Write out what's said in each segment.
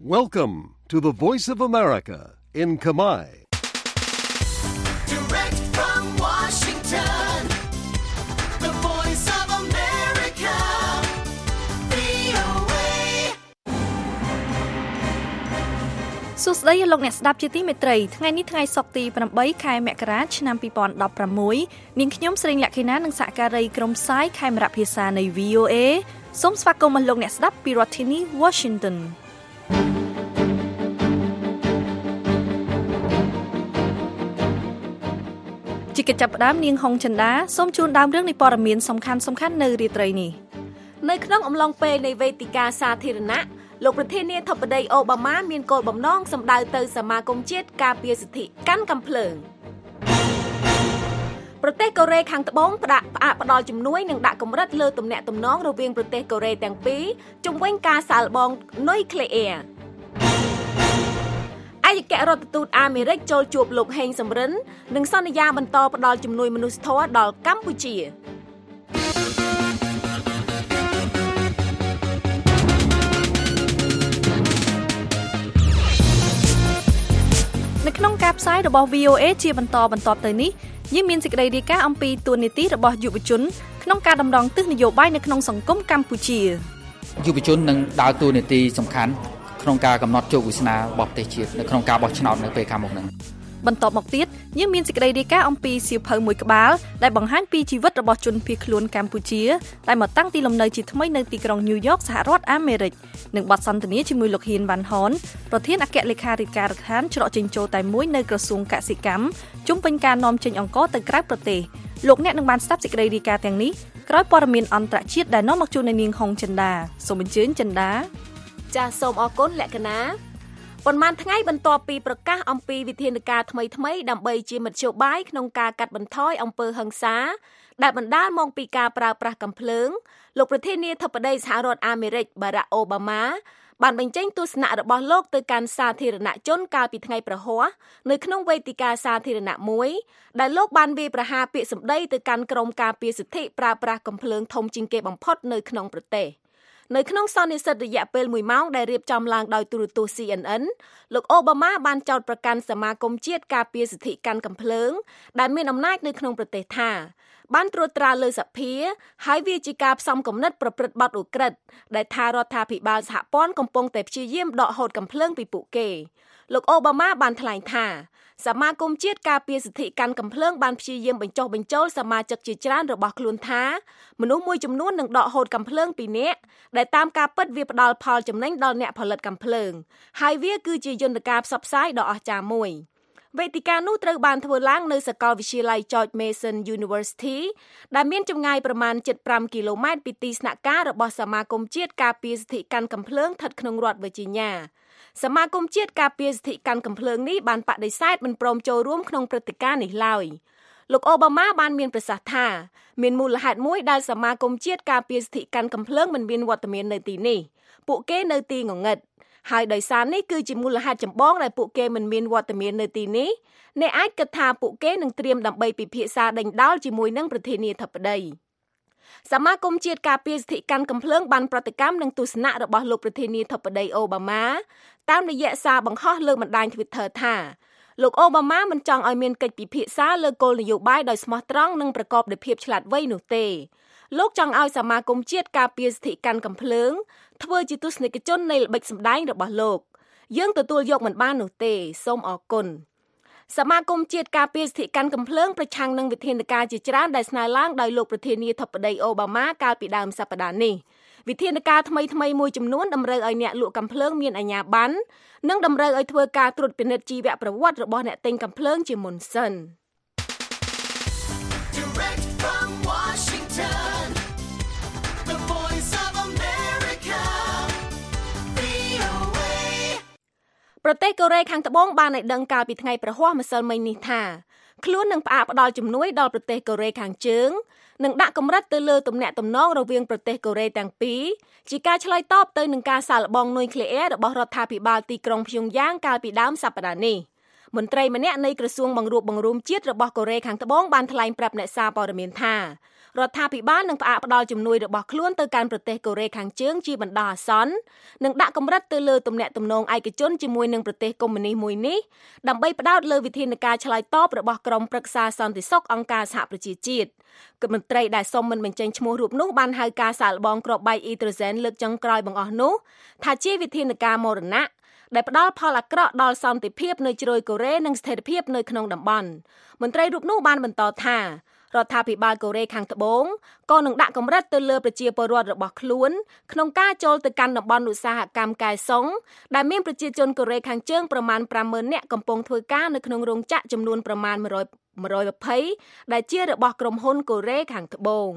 Welcome to the Voice of America in Khmer. Direct from Washington, the Voice of America, VOA. សួស្តីលោកអ្នកស្ដាប់ជាទីមេត្រីថ្ងៃនេះថ្ងៃសុក្រទី8ខែមករាឆ្នាំ2016នាងខ្ញុំស្រីលក្ខិណានិងសហការីក្រុមផ្សាយខេមរៈភាសានៃ VOA សូមស្វាគមន៍លោកអ្នកស្ដាប់ពីរដ្ឋធានី Washingtonជាកិច្ចចាប់ផ្ដើមនាងហុងចិន្តាសូមជូនដើមរឿងនៃព័ត៌មានសំខាន់ៗនៅរាត្រីនេះនៅក្នុងអំឡុងពេលនៃវេទិកាសាធារណៈលោកប្រធានាធិបតីអូបាម៉ាមានគោលបំណងសម្ដៅទៅសមាគមជាតិការពារសិទ្ធិកាន់កាំភ្លើងប្រទេសកូរ៉េខាងត្បូងផ្អាកផ្ដល់ជំនួយនិងដាក់កម្រិតលើទំនាក់ទំនងរវាងប្រទេសកូរ៉េទាំងពីរជុំវិញការសាកល្បងនុយក្លេអ៊ែរឯកអគ្គរដ្ឋទូតអាមេរិកចូលជួបលោកហេងសំរិននិងសន្យាបន្តផ្ដល់ជំនួយមនុស្សធម៌ដល់កម្ពុជានៅក្នុងការផ្សាយរបស់ VOA ជាបន្តទៅនេះយើងមានសេចក្តីរាយការណ៍អំពីទួលនីតិរបស់យុវជនក្នុងការតម្រង់ទិសនយោបាយនៅក្នុងសង្គមកម្ពុជាយុវជននឹងដើរតួនាទីសំខាន់ក្នុងការកំណត់ជោគវាសនារបស់ប្រទេសជាតិនៅក្នុងការបោះឆ្នោតនៅពេលខាងមុខនេះបន្តមកទៀតយើងមានសេចក្តីរាយការណ៍អំពីសៀវភៅមួយក្បាលដែលបង្ហាញពីជីវិតរបស់ជនភៀសខ្លួនកម្ពុជាដែលមកតាំងទីលំនៅជាថ្មីនៅទីក្រុងញូវយ៉កសហរដ្ឋអាមេរិកនិងបទសន្ទនាជាមួយលោកហ៊ីនវ៉ាន់ហនប្រធានអគ្គលេខាធិការដ្ឋានច្រកចេញចូលតែមួយនៅក្រសួងកសិកម្មជុំវិញការនាំចេញអង្ករទៅក្រៅប្រទេសលោកអ្នកនឹងបានស្ដាប់សេចក្តីរាយការណ៍ទាំងនេះក្រោយព័ត៌មានអន្តរជាតិដែលនាំមកជូននៅនាងហុងចិន្តាសូមអញ្ជើញចិន្តាចាសសូមអរគុណលក្ខណាប៉ុន្មានថ្ងៃបន្ទាប់ពីប្រកាសអំពីវិធានការថ្មីដើម្បីជាមធ្យោបាយក្នុងការកាត់បន្ថយអំពើហិង្សាដែលបណ្ដាលមកពីការប្រើប្រាស់កាំភ្លើងលោកប្រធានាធិបតីសហរដ្ឋអាមេរិកបារ៉ាក់អូបាម៉ាបានបញ្ចេញទស្សនៈរបស់លោកទៅកាន់សាធារណជនកាលពីថ្ងៃប្រហ័សនៅក្នុងវេទិកាសាធារណៈមួយដែលលោកបានវាយប្រហារពាក្យសម្ដីទៅកាន់ក្រុមការពារសិទ្ធិប្រើប្រាស់កាំភ្លើងធំជាងគេបំផុតនៅក្នុងប្រទេសនៅក្នុងសន្និសីទរយៈពេល1ម៉ោងដែលរៀបចំឡើងដោយទូរទស្សន៍ CNN លោកអូបាម៉ាបានចោទប្រកាន់សមាគមជាតិការពារសិទ្ធិកាន់កាំភ្លើងដែលមានអំណាចនៅក្នុងប្រទេសថាបានត្រួតត្រាលើសភាហើយវាជាការផ្សំគំនិតប្រព្រឹត្តបទឧក្រិដ្ឋដែលថារដ្ឋាភិបាលសហព័ន្ធកំពុងតែព្យាយាមដកហូតកាំភ្លើងពីពួកគេលោកអូបាម៉ាបានថ្លែងថាសមាគមជាតិការពារសិទ្ធិកាន់កាំភ្លើងបានព្យាយាមបញ្ចុះបញ្ចូលសមាជិកជាច្រើនរបស់ខ្លួនថាមនុស្សមួយចំនួននឹងដកហូតកាំភ្លើងពីអ្នកដែលតាមការពិតវាផ្ដល់ផលចំណេញដល់អ្នកផលិតកាំភ្លើងហើយវាគឺជាយន្តការផ្សព្វផ្សាយដ៏អស្ចារ្យមួយវេទិកានោះត្រូវបានធ្វើឡើងនៅសាកលវិទ្យាល័យ George Mason University ដែលមានចម្ងាយប្រមាណ75គីឡូម៉ែត្រពីទីស្នាក់ការរបស់សមាគមជាតិការពារសិទ្ធិកាន់កាំភ្លើងស្ថិតក្នុងរដ្ឋ Virginia សមាគមជាតិការពារសិទ្ធិកាន់កាំភ្លើងនេះបានបដិសេធមិនព្រមចូលរួមក្នុងព្រឹត្តិការណ៍នេះឡើយលោកអូបាម៉ាបានមានប្រសាសន៍ថាមានមូលហេតុមួយដែលសមាគមជាតិការពារសិទ្ធិកាន់កាំភ្លើងមិនមានវត្តមាននៅទីនេះពួកគេនៅទីងងឹតហើយដោយសារនេះគឺជាមូលហេតុចម្បងដែលពួកគេមិនមានវត្តមាននៅទីនេះអ្នកអាចគិតថាពួកគេនឹងត្រៀមដើម្បីពិភាក្សាដេញដោលជាមួយនឹងប្រធានាធិបតីសមាគមជាតិការពារសិទ្ធិកាន់កាំភ្លើងបានប្រតិកម្មនឹងទស្សនៈរបស់លោកប្រធានាធិបតីអូបាម៉ាតាមរយៈសារបង្ហោះលើបណ្ដាញ Twitter ថាលោកអូបាម៉ាមិនចង់ឲ្យមានកិច្ចពិភាក្សាលើគោលនយោបាយដោយស្មោះត្រង់និងប្រកបដោយភាពឆ្លាតវៃនោះទេលោកចង់ឲ្យសមាគមជាតិការពារសិទ្ធិកាន់កាំភ្លើងធ្វើជាទស្សនិកជននៃល្បិចសម្ដែងរបស់លោកយើងទទួលយកមិនបាននោះទេសូមអរគុណសមាគមជាតិការពារសិទ្ធិកាន់កាំភ្លើងប្រឆាំងនឹងវិធានការជាច្រើនដែលស្នើឡើងដោយលោកប្រធានាធិបតីអូបាម៉ាកាលពីដើមសប្តាហ៍នេះវិធានការថ្មីមួយចំនួនតម្រូវឲ្យអ្នកលក់កាំភ្លើងមានអាជ្ញាប័ណ្ណនិងតម្រូវឲ្យធ្វើការត្រួតពិនិត្យជីវប្រវត្តិរបស់អ្នកទិញកាំភ្លើងជាមុនសិន Direct from Washington, the Voice of America, VOA. ប្រទេសកូរ៉េខាងត្បូងបានឲ្យដឹងកាលពីថ្ងៃប្រហ័សម្សិលមិញនេះថាខ្លួននឹងផ្អាកផ្ដល់ជំនួយដល់ប្រទេសកូរ៉េខាងជើងនិងដាក់កម្រិតទៅលើទំនាក់ទំនងរវាងប្រទេសកូរ៉េទាំងពីរជាការឆ្លើយតបទៅនឹងការសាកល្បងនុយក្លេអ៊ែររបស់រដ្ឋាភិបាលទីក្រុងព្យុងយ៉ាងកាលពីដើមសប្តាហ៍នេះមន្ត្រីម្នាក់នៃក្រសួងបង្រួបបង្រួមជាតិរបស់កូរ៉េខាងត្បូងបានថ្លែងប្រាប់អ្នកសារព័ត៌មានថារដ្ឋាភិបាលនឹងផ្អាកផ្ដល់ជំនួយរបស់ខ្លួនទៅកាន់ប្រទេសកូរ៉េខាងជើងជាបណ្ដោះអាសន្ននិងដាក់កម្រិតទៅលើទំនាក់ទំនងឯកជនជាមួយនឹងប្រទេសកុម្មុយនីសមួយនេះដើម្បីផ្ដោតលើវិធានការឆ្លើយតបរបស់ក្រុមប្រឹក្សាសន្តិសុខអង្គការសហប្រជាជាតិគណៈមន្ត្រីដែលសុំមិនបញ្ចេញឈ្មោះរូបនោះបានហៅការសាកល្បងគ្រាប់បែកអ៊ីដ្រូសែនលើកចុងក្រោយបង្អស់នោះថាជាវិធានការមរណៈដែលផ្ដល់ផលអាក្រក់ដល់សន្តិភាពនៅជ្រោយកូរ៉េនិងស្ថិរភាពនៅក្នុងតំបន់មន្ត្រីរូបនោះបានបន្តថារដ្ឋាភិបាលកូរ៉េខាងត្បូងក៏នឹងដាក់កម្រិតទៅលើប្រជាពលរដ្ឋរបស់ខ្លួនក្នុងការចូលទៅកាន់តំបន់ឧស្សាហកម្មកែសុងដែលមានប្រជាជនកូរ៉េខាងជើងប្រមាណ 50,000 នាក់កំពុងធ្វើការនៅក្នុងរោងចក្រចំនួនប្រមាណ120ដែលជារបស់ក្រុមហ៊ុនកូរ៉េខាងត្បូង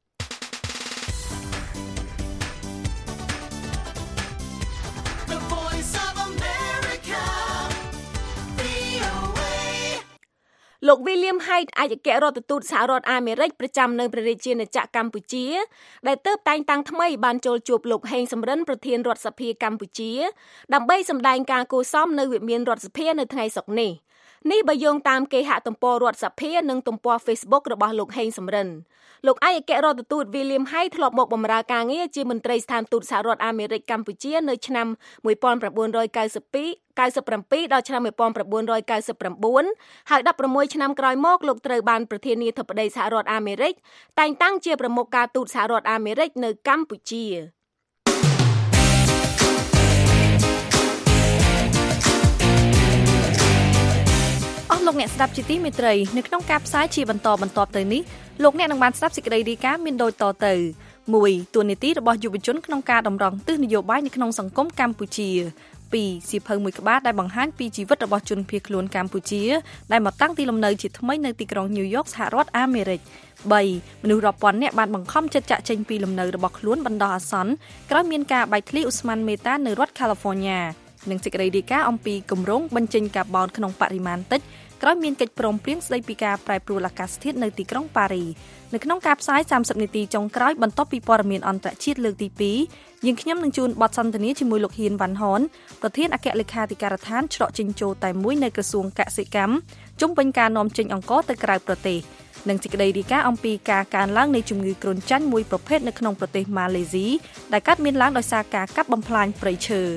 លោក William Hague ឯកអគ្គរដ្ឋទូតសហរដ្ឋអាមេរិកប្រចាំនៅព្រះរាជាណាចក្រកម្ពុជាដែលទើបតែងតាំងថ្មីបានចូលជួបលោកហេងសំរិនប្រធានរដ្ឋសភាកម្ពុជាដើម្បីសម្ដែងការគូសំនៅវិមានរដ្ឋសភានៅថ្ងៃសុក្រនេះបើយោងតាមគេហទំព័ររដ្ឋសភានិងទំព័រ Facebook របស់លោកហេងសំរិនលោកឯកអគ្គរដ្ឋទូត William Hague ធ្លាប់មកបម្រើការងារជាមន្ត្រីស្ថានទូតសហរដ្ឋអាមេរិកកម្ពុជានៅឆ្នាំ1997ដល់ឆ្នាំ1999ហើយ16ឆ្នាំក្រោយមកលោកត្រូវបានប្រធានាធិបតីសហរដ្ឋអាមេរិកតែងតាំងជាប្រមុខការទូតសហរដ្ឋអាមេរិកនៅកម្ពុជាលោកអ្នកស្ដាប់ជាទីមេត្រីនៅក្នុងការផ្សាយជាបន្តបន្ទាប់ទៅនេះលោកអ្នកនឹងបានស្ដាប់សេចក្តីរាយការណ៍មានដូចតទៅ 1. ទួលនីតិរបស់យុវជនក្នុងការតម្រង់ទិសនយោបាយនៅក្នុងសង្គមកម្ពុជា 2. សៀវភៅមួយក្បាលដែលបង្ហាញពីជីវិតរបស់ជនភៀសខ្លួនកម្ពុជាដែលមកតាំងទីលំនៅជាថ្មីនៅទីក្រុងញូវយ៉កសហរដ្ឋអាមេរិក 3. មនុស្សរាប់ពាន់នាក់បានបង្ខំចិត្តចាក់ចេញពីលំនៅរបស់ខ្លួនបណ្ដោះអាសន្នក្រោយមានការបែកធ្លាយឧស្ម័នមេតានៅរដ្ឋ California និងសេចក្តីរាយការណ៍អំពីគម្រោងបញ្ចេញកាបូនក្នុងបរិមាណតិចក្រោយមានកិច្ចព្រមព្រៀងស្តីពីការប្រែប្រួលអាកាសធាតុនៅទីក្រុងប៉ារីនៅក្នុងការផ្សាយ30នាទីចុងក្រោយបន្ទាប់ពីព័ត៌មានអន្តរជាតិលើកទី2យើងខ្ញុំនឹងជួនបទសន្ទនាជាមួយលោកហ៊ានវ៉ាន់ហនប្រធានអគ្គលេខាធិការដ្ឋានច្រកចិញ្ចោតែមួយនៅក្រសួងកសិកម្មជុំវិញការនាំចេញអង្ករទៅក្រៅប្រទេសនិងសេចក្តីរាយការណ៍អំពីការកើនឡើងនៃជំងឺគ្រុនចាញ់មួយប្រភេទនៅក្នុងប្រទេសម៉ាឡេស៊ីដែលកើតមានឡើងដោយសារការកាប់បំផ្លាញព្រៃឈើ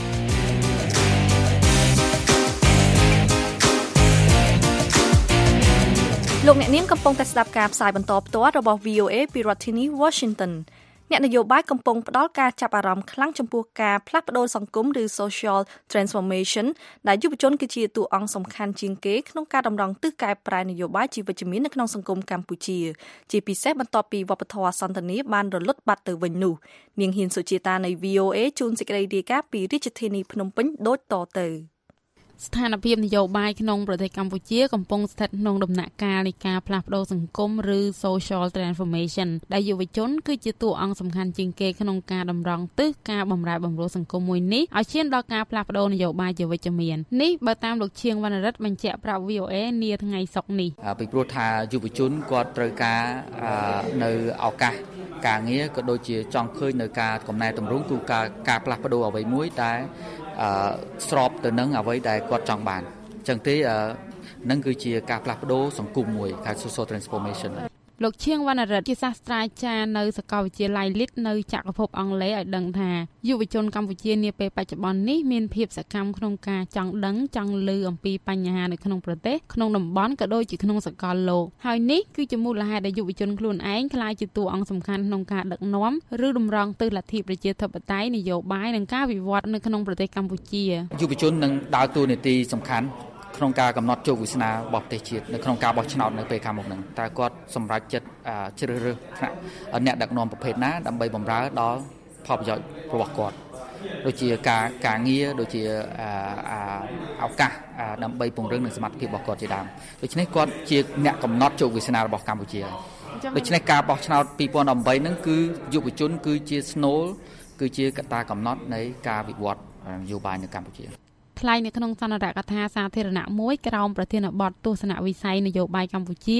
លោកអ្នកនាងកំពុងតែស្ដាប់ការផ្សាយបន្តផ្ទាល់របស់ VOA ពីរដ្ឋធានី Washington អ្នកនយោបាយកំពុងផ្ដល់ការចាប់អារម្មណ៍ខ្លាំងចំពោះការផ្លាស់ប្ដូរសង្គមឬ social transformation ដែលយុវជនគឺជាតួអង្គសំខាន់ជាងគេក្នុងការតម្រង់ទិសកែប្រែនយោបាយជាវិជ្ជមាននៅក្នុងសង្គមកម្ពុជាជាពិសេសបន្ទាប់ពីវប្បធម៌សន្តានាបានរលត់បាត់ទៅវិញនោះនាងហ៊ានសុជាតានៃ VOA ជូនសេចក្តីរាយការណ៍ពីរាជធានីភ្នំពេញដូចតទៅស្ថានភាពនយោបាយក្នុងប្រទេសកម្ពុជាកំពុងស្ថិតក្នុងដំណាក់កាលនៃការផ្លាស់ប្ដូរសង្គមឬ social transformation ដែលយុវជនគឺជាតួអង្គសំខាន់ជាងគេក្នុងការតម្រង់ទិសការបម្រែបម្រួលសង្គមមួយនេះឲ្យឈានដល់ការផ្លាស់ប្ដូរនយោបាយជាវិជ្ជមាននេះបើតាមលោកឈៀងវណ្ណរិទ្ធបញ្ជាក់ប្រាប់ VOA នាថ្ងៃសុក្រនេះពីព្រោះថាយុវជនគាត់ត្រូវការនៅឱកាសការងារក៏ដូចជាចង់ឃើញនៅការកំណែតម្រង់គឺការផ្លាស់ប្ដូរអ្វីមួយដែលស្របទៅនឹងអ្វីដែលគាត់ចង់បានអញ្ចឹងទេនឹងគឺជាការផ្លាស់ប្ដូរសង្គមមួយហៅ social transformation លោកឈៀងវណ្ណរិទ្ធជាសាស្ត្រាចារ្យនៅសាកលវិទ្យាល័យ Leeds នៅចក្រភពអង់គ្លេសឲ្យដឹងថាយុវជនកម្ពុជានាពេលបច្ចុប្បន្ននេះមានភាពសកម្មក្នុងការចង់ដឹងចង់ឮអំពីបញ្ហានៅក្នុងប្រទេសក្នុងតំបន់ក៏ដូចជាក្នុងសកលលោកហើយនេះគឺជាមូលហេតុដែលយុវជនខ្លួនឯងក្លាយជាតួអង្គសំខាន់ក្នុងការដឹកនាំឬតម្រង់ទិសលទ្ធិប្រជាធិបតេយ្យនយោបាយនិងការវិវត្តនៅក្នុងប្រទេសកម្ពុជាយុវជននឹងដើរតួនាទីសំខាន់ក្នុងការកំណត់ជោគវាសនារបស់ប្រទេសជាតិនៅក្នុងការបោះឆ្នោតនៅពេលខាងមុខហ្នឹងតើគាត់សម្រេចចិត្តជ្រើសរើសថ្នាក់អ្នកដឹកនាំប្រភេទណាដើម្បីបម្រើដល់ផលប្រយោជន៍របស់គាត់ដូចជាការងារដូចជាឱកាសដើម្បីពង្រឹងនិងសមត្ថភាពរបស់គាត់ជាដើមដូច្នេះគាត់ជាអ្នកកំណត់ជោគវាសនារបស់កម្ពុជាដូច្នេះការបោះឆ្នោត2018ហ្នឹងគឺយុវជនគឺជាស្នូលគឺជាកត្តាកំណត់នៃការវិវត្តនយោបាយនៅកម្ពុជាថ្លែងនៅក្នុងសន្និសីទកថាសាធារណៈមួយក្រោមប្រធានបទទស្សនវិស័យនយោបាយកម្ពុជា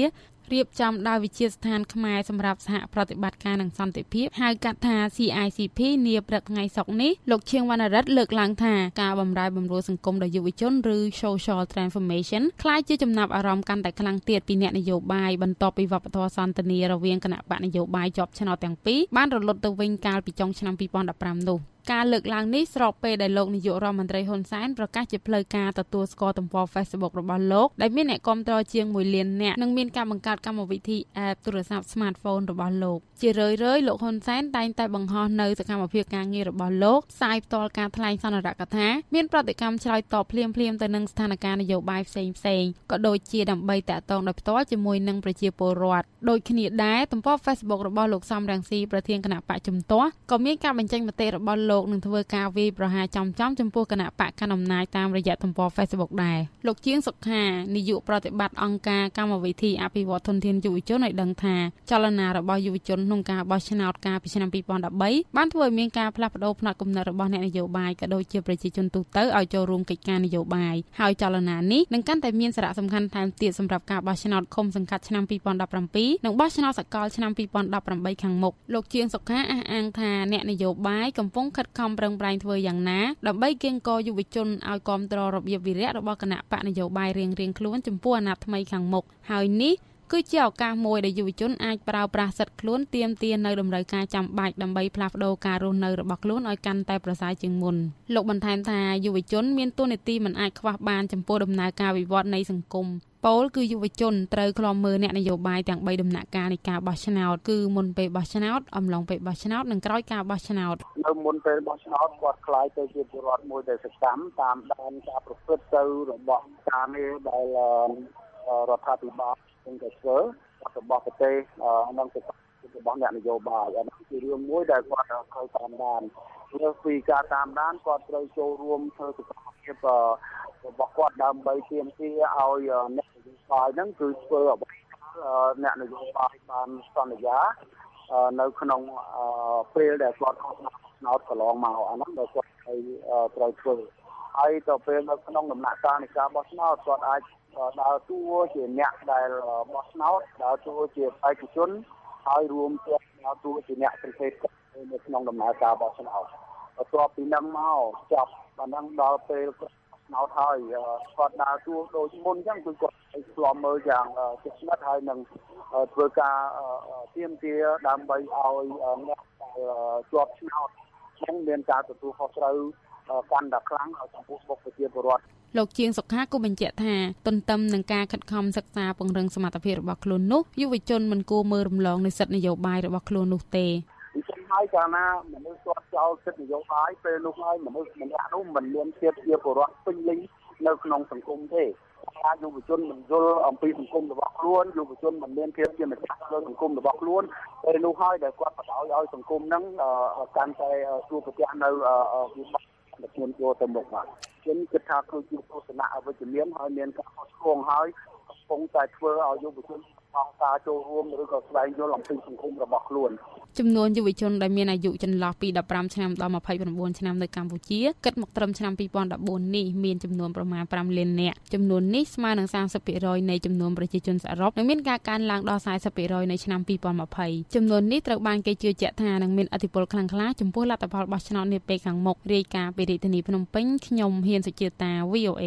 រៀបចំដោយវិទ្យាស្ថានខ្មែរសម្រាប់សហប្រតិបត្តិការនិងសន្តិភាពហៅកាត់ថា CICP នាព្រឹកថ្ងៃសុក្រនេះលោកឈៀងវណ្ណរិទ្ធលើកឡើងថាការបម្រែបម្រួលសង្គមដល់យុវជនឬ Social Transformation ក្លាយជាចំណាប់អារម្មណ៍កាន់តែខ្លាំងទៀតពីអ្នកនយោបាយបន្ទាប់ពីវប្បធម៌សន្ទនារវាងគណៈបកនយោបាយជាប់ឆ្នោតទាំងពីរបានរលត់ទៅវិញកាលពីចុងឆ្នាំ2015នោះការលើកឡើងនេះស្របពេលដែលលោកនាយករដ្ឋមន្ត្រីហ៊ុនសែនប្រកាសជាផ្លូវការទទួលស្គាល់ទំព័រ Facebook របស់លោកដែលមានអ្នកគាំទ្រជាង1លាននាក់និងមានការបង្កើតកម្មវិធី App ទូរស័ព្ទ Smartphone របស់លោកជារឿយៗលោកហ៊ុនសែនតែងតែបង្ហោះនៅសកម្មភាពការងាររបស់លោកផ្សាយផ្ទាល់ការថ្លែងសន្និដ្ឋានកថាមានប្រតិកម្មឆ្លើយតបភ្លាមៗទៅនឹងស្ថានភាពនយោបាយផ្សេងៗក៏ដូចជាដើម្បីតាក់ទងដោយផ្ទាល់ជាមួយនឹងប្រជាពលរដ្ឋដូចគ្នាដែរទំព័រ Facebook របស់លោកសំរងស៊ីប្រធានគណៈបកជំទាស់ក៏មានការបញ្ចេញមតិរបស់លោកនឹងធ្វើការវាយប្រហារចំចំពោះគណៈបកកណ្ដាលអំណាចតាមរយៈទំព័រ Facebook ដែរលោកជាងសុខានាយកប្រតិបត្តិអង្គការកម្មវិធីអភិវឌ្ឍធនធានយុវជនឲ្យដឹងថាចលនារបស់យុវជនក្នុងការបោះឆ្នោតកាលពីឆ្នាំ2013បានធ្វើឲ្យមានការផ្លាស់ប្ដូរផ្នត់គំនិតរបស់អ្នកនយោបាយក៏ដូចជាប្រជាជនទូទៅឲ្យចូលរួមកិច្ចការនយោបាយហើយចលនានេះនឹងកាន់តែមានសារៈសំខាន់ថែមទៀតសម្រាប់ការបោះឆ្នោតឃុំសង្កាត់ឆ្នាំ2017និងបោះឆ្នោតសកលឆ្នាំ2018ខាងមុខលោកជាងសុខាអះអាងថាអ្នកនយោបាយកំពុងខិតខំប្រឹងប្រែងធ្វើយ៉ាងណាដើម្បីកៀងគរយុវជនឲ្យគាំទ្ររបៀបវិរៈរបស់គណៈបកនយោបាយរៀងៗខ្លួនចំពោះអាណត្តិថ្មីខាងមុខហើយនេះគឺជាឱកាសមួយដែលយុវជនអាចប្រើប្រាស់សិទ្ធិខ្លួនទាមទារនៅតម្រូវការចាំបាច់ដើម្បីផ្លាស់ប្ដូរការរស់នៅរបស់ខ្លួនឲ្យកាន់តែប្រសើរជាងមុនលោកបន្ថែមថាយុវជនមានតួនាទីមិនអាចខ្វះបានចំពោះដំណើរការវិវត្តនៃសង្គមពោលគឺយុវជនត្រូវឃ្លាំមើលអ្នកនយោបាយទាំង3ដំណាក់កាលនៃការបោះឆ្នោតគឺមុនពេលបោះឆ្នោតអំឡុងពេលបោះឆ្នោតនិងក្រោយការបោះឆ្នោតនៅមុនពេលបោះឆ្នោតគាត់ខ្លាយទៅជាពលរដ្ឋមួយដែលសកម្មតាមដានការប្រព្រឹត្តទៅរបស់ការងារដែលរដ្ឋាភិបាលនឹងទៅធ្វើរបស់ប្រទេសនិងរបស់អ្នកនយោបាយអានេះជារឿងមួយដែលគាត់ត្រូវតាមដានលើពីការតាមដានគាត់ត្រូវចូលរួមធ្វើសកម្មភាពរបស់គាត់ដើម្បីទាមទារឲ្យអ្នកនយោបាយហ្នឹងគឺធ្វើអ្វីអ្នកនយោបាយបានសន្យានៅក្នុងពេលដែលគាត់ខកឆ្នោតកន្លងមកអាហ្នឹងដែលគាត់ត្រូវធ្វើហើយទៅពេលនៅក្នុងដំណាក់កាលនៃការបោះឆ្នោតគាត់អាចដើរតួជាអ្នកដែលបោះឆ្នោតដើរតួជាបេក្ខជនហើយរួមទាំងដើរតួជាអ្នកសង្កេតនៅក្នុងដំណើរការបោះឆ្នោតបន្ទាប់ពីនឹងមកចាប់បាននឹងដល់ពេលឆ្នោតហើយគាត់ដើរតួដូចមុនអញ្ចឹងគឺគាត់ឆ្លំមើលយ៉ាងជិតស្និទ្ធហើយនឹងធ្វើការទាមទារដើម្បីឲ្យអ្នកជាប់ឆ្នោតនឹងមានការទទួលខុសត្រូវកាន់តែខ្លាំងចំពោះមុខប្រជាពលរដ្ឋលោកជាងសុខាក៏បញ្ជាក់ថាទន្ទឹមនឹងការខិតខំសិក្សាពង្រឹងសមត្ថភាពរបស់ខ្លួននោះយុវជនមិនគួរមើលរំលងនូវសិទ្ធិនយោបាយរបស់ខ្លួននោះទេអញ្ចឹងហើយកាលណាមនុស្សគាត់ចោលសិទ្ធិនយោបាយពេលនោះហើយមនុស្សម្នាក់នោះមិនមានភាពជាពលរដ្ឋពេញលេញនៅក្នុងសង្គមទេថាយុវជនមិនយល់អំពីសង្គមរបស់ខ្លួនយុវជនមិនមានភាពជាម្ចាស់លើសង្គមរបស់ខ្លួនពេលនោះហើយដែលគាត់បដ ឲ្យសង្គមហ្នឹងកាន់តែជួបប្រទះនៅវិបត្តិដែលខ្លួនចូលទៅមុខបាទជាងគិតថាគឺជាទស្សនៈអវិជ្ជមានហើយមានការខុសឆ្គងហើយកំពុងតែធ្វើឲ្យយុវជនផងការចូលរួមឬក៏ស្វែងយល់អំពីសង្គមរបស់ខ្លួនចំនួនយុវជនដែលមានអាយុចន្លោះពី15ឆ្នាំដល់29ឆ្នាំនៅកម្ពុជាគិតមកត្រឹមឆ្នាំ2014នេះមានចំនួនប្រមាណ5លាននាក់ចំនួននេះស្មើនឹង 30% នៃចំនួនប្រជាជនសរុបនិងមានការកើនឡើងដល់ 40% នៅឆ្នាំ2020ចំនួននេះត្រូវបានគេជឿជាក់ថានឹងមានឥទ្ធិពលខ្លាំងក្លាចំពោះលទ្ធផលបោះឆ្នោតនាពេលខាងមុខរាយការណ៍ពីរាជធានីភ្នំពេញខ្ញុំហ៊ានសុជាតា VOA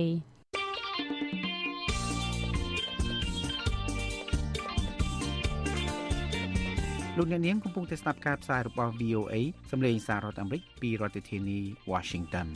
លោកអ្នកនាងកំពុងតែស្ដាប់ការផ្សាយរបស់ VOA សម្លេងសាររដ្ឋអាមេរិកពីរដ្ឋធានី Washington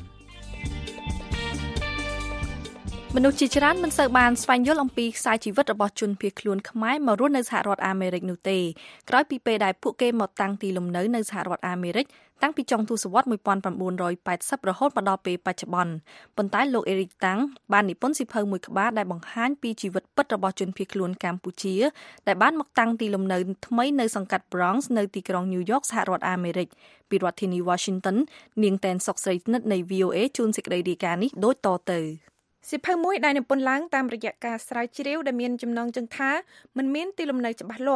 មនុស្សជាច្រើនមិនសូវបានស្វែងយល់អំពីខ្សែជីវិតរបស់ជនភៀសខ្លួនខ្មែរមករស់នៅសហរដ្ឋអាមេរិកនោះទេក្រោយពីពេលដែលពួកគេមកតាំងទីលំនៅនៅសហរដ្ឋអាមេរិកតាំងពីចុងទសវត្សរ៍1980រហូតមកដល់ពេលបច្ចុប្បន្នប៉ុន្តែលោកអេរិកតាំងបាននិពន្ធសៀវភៅមួយក្បាលដែលបង្ហាញពីជីវិតពិតរបស់ជនភៀសខ្លួនកម្ពុជាដែលបានមកតាំងទីលំនៅថ្មីនៅសង្កាត់ Bronx នៅទីក្រុង New York សហរដ្ឋអាមេរិកពីរដ្ឋធានី Washington នាងតែនសុកស្រីនិតនៃ VOA ជូនសេចក្តីរាយការណ៍នេះដូចតទៅសៀវភៅមួយដែលនិពន្ធឡើងតាមរយៈការស្រាវជ្រាវដែលមានចំណងជើងថាមិនមានទីលំនៅច្បាស់លាស់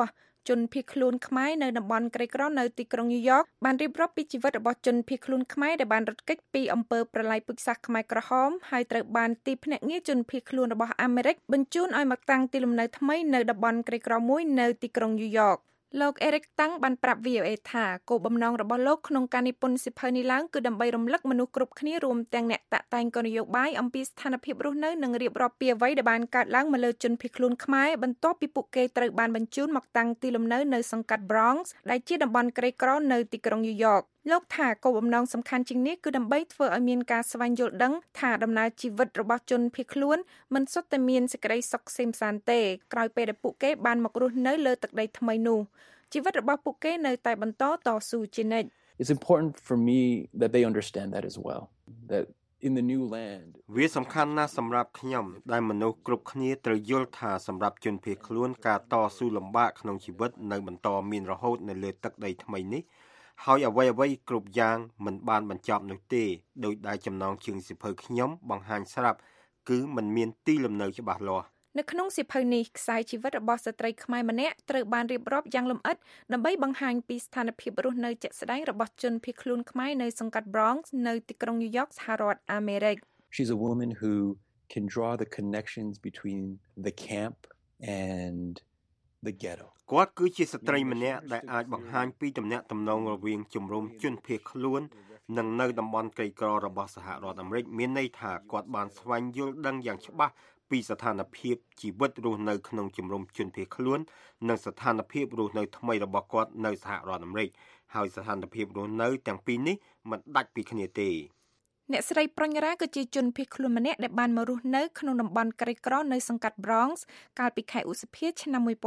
ជនភៀសខ្លួនខ្មែរនៅតំបន់ក្រីក្រនៅទីក្រុងញូវយ៉កបានរៀបរាប់ពីជីវិតរបស់ជនភៀសខ្លួនខ្មែរដែលបានរត់គេចពីអំពើប្រល័យពូជសាសន៍ខ្មែរក្រហមហើយត្រូវបានទីភ្នាក់ងារជនភៀសខ្លួនរបស់អាមេរិកបញ្ជូនឲ្យមកតាំងទីលំនៅថ្មីនៅតំបន់ក្រីក្រមួយនៅទីក្រុងញូវយ៉កលោកអេរិកតាំងបានប្រាប់ VOA ថាគោលបំណងរបស់លោកក្នុងការនិពន្ធសៀវភៅនេះឡើងគឺដើម្បីរំលឹកមនុស្សគ្រប់គ្នារួមទាំងអ្នកតាក់តែងគោលនយោបាយអំពីស្ថានភាពរស់នៅនិងរៀបរាប់ពីអ្វីដែលបានកើតឡើងមកលើជនភៀសខ្លួនខ្មែរបន្ទាប់ពីពួកគេត្រូវបានបញ្ជូនមកតាំងទីលំនៅនៅសង្កាត់ Bronx ដែលជាតំបន់ក្រីក្រនៅទីក្រុងញូវយ៉កលោកថាគោលបំណងសំខាន់ជាងនេះគឺដើម្បីធ្វើឲ្យមានការស្វែងយល់ដឹងថាដំណើរជីវិតរបស់ជនភៀសខ្លួនមិនសុទ្ធតែមានសេចក្តីសុខសេមសាន្តទេក្រោយពេលដែលពួកគេបានមករស់នៅលើទឹកដីថ្មីនោះជីវិតរបស់ពួកគេនៅតែបន្តតស៊ូជានិច្ច It's important for me that they understand that as well that in the new land វាសំខាន់ណាស់សម្រាប់ខ្ញុំដែលមនុស្សគ្រប់គ្នាត្រូវយល់ថាសម្រាប់ជនភៀសខ្លួនការតស៊ូលំបាកក្នុងជីវិតនៅបន្តមានរហូតនៅលើទឹកដីថ្មីនេះហើយអ្វីៗគ្រប់យ៉ាងមិនបានបញ្ចប់នោះទេដោយដែលចំណងជើងសៀវភៅខ្ញុំបង្ហាញស្រាប់គឺมันមានទីលំនៅច្បាស់លាស់នៅក្នុងសៀវភៅនេះខ្សែជីវិតរបស់ស្ត្រីខ្មែរម្នាក់ត្រូវបានរៀបរាប់យ៉ាងលម្អិតដើម្បីបង្ហាញពីស្ថានភាពរស់នៅជាក់ស្ដែងរបស់ជនភៀសខ្លួនខ្មែរនៅសង្កាត់ Bronx នៅទីក្រុងញូវយ៉កសហរដ្ឋអាមេរិក She's a woman who can draw the connections between the camp and the ghetto គាត់គឺជាស្ត្រីម្នាក់ដែលអាចបង្ហាញពីទំនាក់ទំនងរវាងជំរំជនភៀសខ្លួននិងនៅតំបន់ក្រីក្ររបស់សហរដ្ឋអាមេរិកមានន័យថាគាត់បានស្វែងយល់ដឹងយ៉ាងច្បាស់ពីស្ថានភាពជីវិតរស់នៅក្នុងជំរំជនភៀសខ្លួននិងស្ថានភាពរស់នៅថ្មីរបស់គាត់នៅសហរដ្ឋអាមេរិកហើយស្ថានភាពរស់នៅទាំងពីរនេះមិនដាច់ពីគ្នាទេអ្នកស្រីប្រញ្ញរាគឺជាជនភៀសខ្លួនម្នាក់ដែលបានមករស់នៅក្នុងតំបន់ក្រីក្រនៅសង្កាត់ Bronx កាលពីខែឧសភាឆ្នាំ1986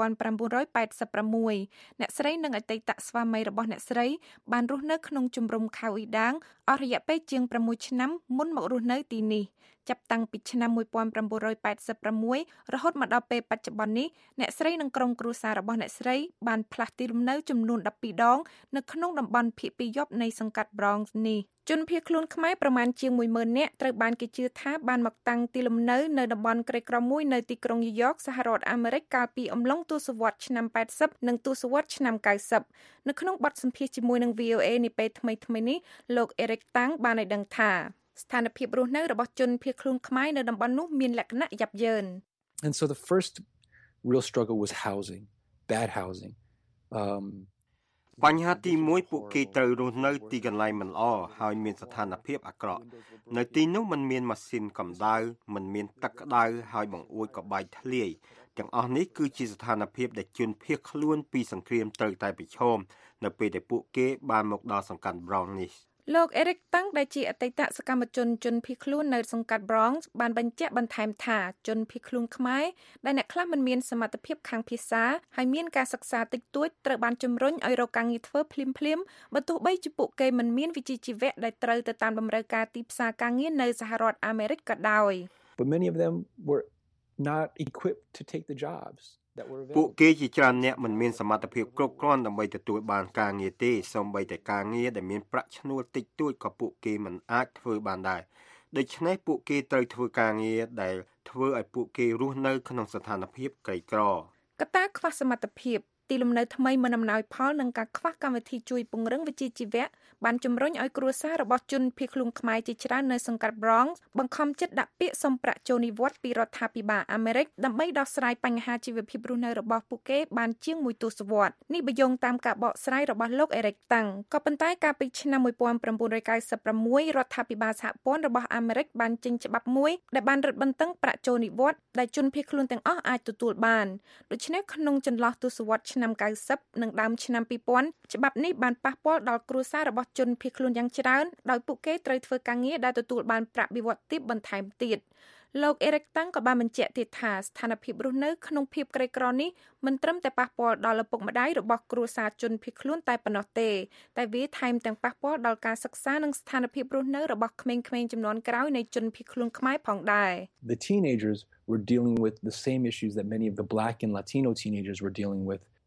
អ្នកស្រីនិងអតីតស្វាមីរបស់អ្នកស្រីបានរស់នៅក្នុងជំរំខៅអ៊ីដាងអស់រយៈពេលជាង6ឆ្នាំមុនមករស់នៅទីនេះចាប់តាំងពីឆ្នាំ1986រហូតមកដល់ពេលបច្ចុប្បន្ននេះអ្នកស្រីនិងក្រុមគ្រួសាររបស់អ្នកស្រីបានផ្លាស់ទីលំនៅចំនួន12ដងនៅក្នុងតំបន់ភាគពីរយប់នៃសង្កាត់ Bronx នេះជនភៀសខ្លួនខ្មែរប្រមាណជាង 10,000 នាក់ត្រូវបានគេជឿថាបានមកតាំងទីលំនៅនៅតំបន់ក្រីក្រមួយនៅទីក្រុងញូវយ៉កសហរដ្ឋអាមេរិកកាលពីអំឡុងទសវត្សរ៍ឆ្នាំ80និងទសវត្សរ៍ឆ្នាំ90នៅក្នុងបទសម្ភាសន៍ជាមួយនឹង VOA នាពេលថ្មីៗនេះលោកអេរិកតាំងបានឲ្យដឹងថាស្ថានភាពរស់នៅរបស់ជនភៀសខ្លួនខ្មែរនៅតំបន់នោះមានលក្ខណៈយ៉ាប់យ៉ឺន And so the first real struggle was housing, bad housing. បញ្ហាទី1ពួកគេត្រូវរស់នៅទីកន្លែងមិនល្អហើយមានស្ថានភាពអាក្រក់នៅទីនោះมันមានម៉ាស៊ីនកម្ដៅมันមានទឹកក្តៅហើយបង្អួចក៏បែកធ្លាយទាំងអស់នេះគឺជាស្ថានភាពដែលជនភៀសខ្លួនពីសង្គ្រាមត្រូវតែប្រឈមនៅពេលដែលពួកគេបានមកដល់សង្កាត់ Bronx នេះលោកអេរិកតាំងដែលជាអតីតសកម្មជនភៀសខ្លួននៅសង្កាត់ Bronx បានបញ្ជាក់បន្ថែមថាជនភៀសខ្លួនខ្មែរដែលអ្នកខ្លះមិនមានសមត្ថភាពខាងភាសាហើយមានការសិក្សាតិចតួចត្រូវបានជំរុញឲ្យរកការងារធ្វើភ្លាមៗបើទោះបីជាពួកគេមិនមានវិជ្ជាជីវៈដែលត្រូវទៅតាមតម្រូវការទីផ្សារការងារនៅសហរដ្ឋអាមេរិកក៏ដោយ But many of them were not equipped to take the jobs ពួកគេជាច្រើនអ្នកមិនមានសមត្ថភាពគ្រប់គ្រាន់ដើម្បីទទួលបានការងារទេសូម្បីតែការងារដែលមានប្រាក់ឈ្នួលតិចតួចក៏ពួកគេមិនអាចធ្វើបានដែរដូច្នេះពួកគេត្រូវធ្វើការងារដែលធ្វើឲ្យពួកគេរស់នៅក្នុងស្ថានភាពក្រីក្រកត្តាខ្វះសមត្ថភាពទីលំនៅថ្មីមិនអំណោយផលនឹងការខ្វះកម្មវិធីជួយពង្រឹងវិជ្ជាជីវៈបានជំរុញឲ្យគ្រួសាររបស់ជនភៀសខ្លួនខ្មែរជាច្រើននៅសង្កាត់ Bronx បង្ខំចិត្តដាក់ពាក្យសុំប្រាក់ចូលនិវត្តន៍ពីរដ្ឋាភិបាលអាមេរិកដើម្បីដោះស្រាយបញ្ហាជីវភាពរស់នៅរបស់ពួកគេបានជាង1ទសវត្សរ៍នេះបញ្យងតាមការបកស្រាយរបស់លោកអេរិកតាំងក៏ប៉ុន្តែកាលពីឆ្នាំ1996រដ្ឋាភិបាលសហព័ន្ធរបស់អាមេរិកបានចេញច្បាប់មួយដែលបានរឹតបន្តឹងប្រាក់ចូលនិវត្តន៍ដែលជនភៀសខ្លួនទាំងអស់អាចទទួលបានដូច្នេះក្នុងចន្លោះទសវត្សរ៍ឆ្នាំ90និងដើមឆ្នាំ2000ច្បាប់នេះបានប៉ះពាល់ដល់គ្រួសាររបស់ជនភៀសខ្លួនយ៉ាងច្រើនដោយពួកគេត្រូវធ្វើការងារដែលទទួលបានប្រាក់បៀវត្សរ៍ទាបបន្ថែមទៀតលោកអេរិកតាំងក៏បានបញ្ជាក់ទៀតថាស្ថានភាពរស់នៅក្នុងភាពក្រីក្រនេះមិនត្រឹមតែប៉ះពាល់ដល់ឪពុកម្ដាយរបស់គ្រួសារជនភៀសខ្លួនតែប៉ុណ្ណោះទេតែវាថែមទាំងប៉ះពាល់ដល់ការសិក្សានិងស្ថានភាពរស់នៅរបស់ក្មេងៗជំនាន់ក្រោយនៃជនភៀសខ្លួនខ្មែរផងដែរ The teenagers were dealing with the same issues that many of the black and Latino teenagers were dealing with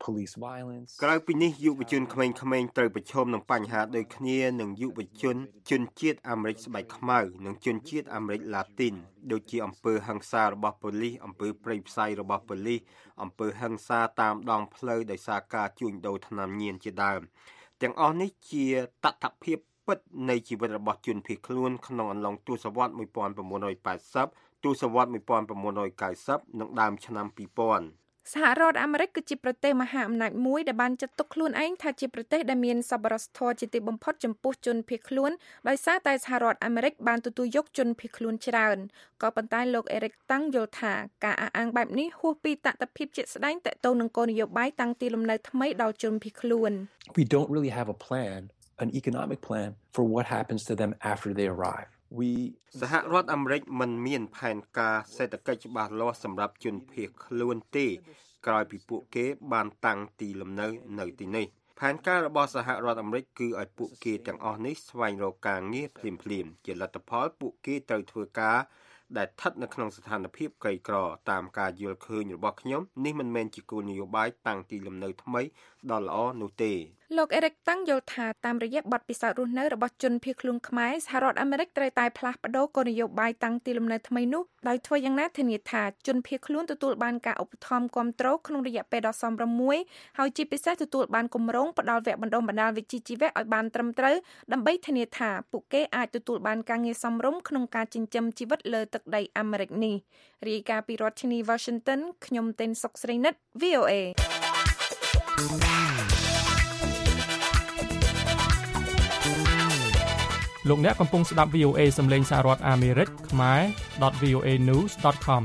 police violence. ក្រៅពីនេះយុវជនក្មេងៗត្រូវប្រឈមនឹងបញ្ហាដូចគ្នានឹងយុវជនជនជាតិអាមេរិកស្បែកខ្មៅនិងជនជាតិអាមេរិកឡាទីនដូចជាអំពើហិង្សារបស់ប៉ូលីសអំពើព្រៃផ្សៃរបស់ប៉ូលីសអំពើហិង្សាតាមដងផ្លូវដោយសារការជួញដូរថ្នាំញៀនជាដើមទាំងអស់នេះជាតថភាពពិតនៃជីវិតរបស់ជនភៀសខ្លួនក្នុងអំឡុងទសវត្សរ៍1980ទសវត្សរ៍1990និងដើមឆ្នាំ2000 សហរដ្ឋអាមេរិកគឺជាប្រទេសមហាអំណាចមួយដែលបានចាត់ទុកខ្លួនឯងថាជាប្រទេសដែលមានសប្បុរសធម៌ជាទីបំផុតចំពោះជនភៀសខ្លួនដោយសារតែសហរដ្ឋអាមេរិកបានទទួលយកជនភៀសខ្លួនច្រើនក៏ប៉ុន្តែលោកអេរិកតាំងយល់ថាការអះអាងបែបនេះហួសពីតថភាពជាក់ស្ដែងទាក់ទងនឹងគោលនយោបាយតាំងទីលំនៅថ្មីដល់ជនភៀសខ្លួន We don't really have a plan, an economic plan for what happens to them after they arrive. សហរដ្ឋអាមេរិកមិនមានផែនការសេដ្ឋកិច្ចច្បាស់លាស់សម្រាប់ជនភៀសខ្លួនទេក្រោយពីពួកគេបានតាំងទីលំនៅនៅទីនេះផែនការរបស់សហរដ្ឋអាមេរិកគឺឲ្យពួកគេទាំងអស់នេះស្វែងរកការងារភ្លាមៗជាលទ្ធផលពួកគេត្រូវធ្វើការដែលស្ថិតនៅក្នុងស្ថានភាពក្រីក្រតាមការយល់ឃើញរបស់ខ្ញុំនេះមិនមែនជាគោលនយោបាយតាំងទីលំនៅថ្មីដ៏ល្អនោះទេលោកអេរិកតាំងយល់ថាតាមរយៈបទពិសោធន៍រស់នៅរបស់ជនភៀសខ្លួនខ្មែរសហរដ្ឋអាមេរិកត្រូវតែផ្លាស់ប្ដូរគោលនយោបាយតាំងទីលំនៅថ្មីនោះដោយធ្វើយ៉ាងណាធានាថាជនភៀសខ្លួនទទួលបានការឧបត្ថម្ភគាំទ្រក្នុងរយៈពេលដ៏សមរម្យហើយជាពិសេសទទួលបានគម្រោងផ្ដល់វគ្គបណ្ដុះបណ្ដាលវិជ្ជាជីវៈឲ្យបានត្រឹមត្រូវដើម្បីធានាថាពួកគេអាចទទួលបានការងារសមរម្យក្នុងការចិញ្ចឹមជីវិតលើទឹកដីអាមេរិកនេះរាយការណ៍ពីរដ្ឋធានី Washington ខ្ញុំតេនសុកស្រីនិត VOA លោកអ្នកកំពុងស្ដាប់ VOA សំឡេងសហរដ្ឋអាមេរិកខ្មែរ .voanews.com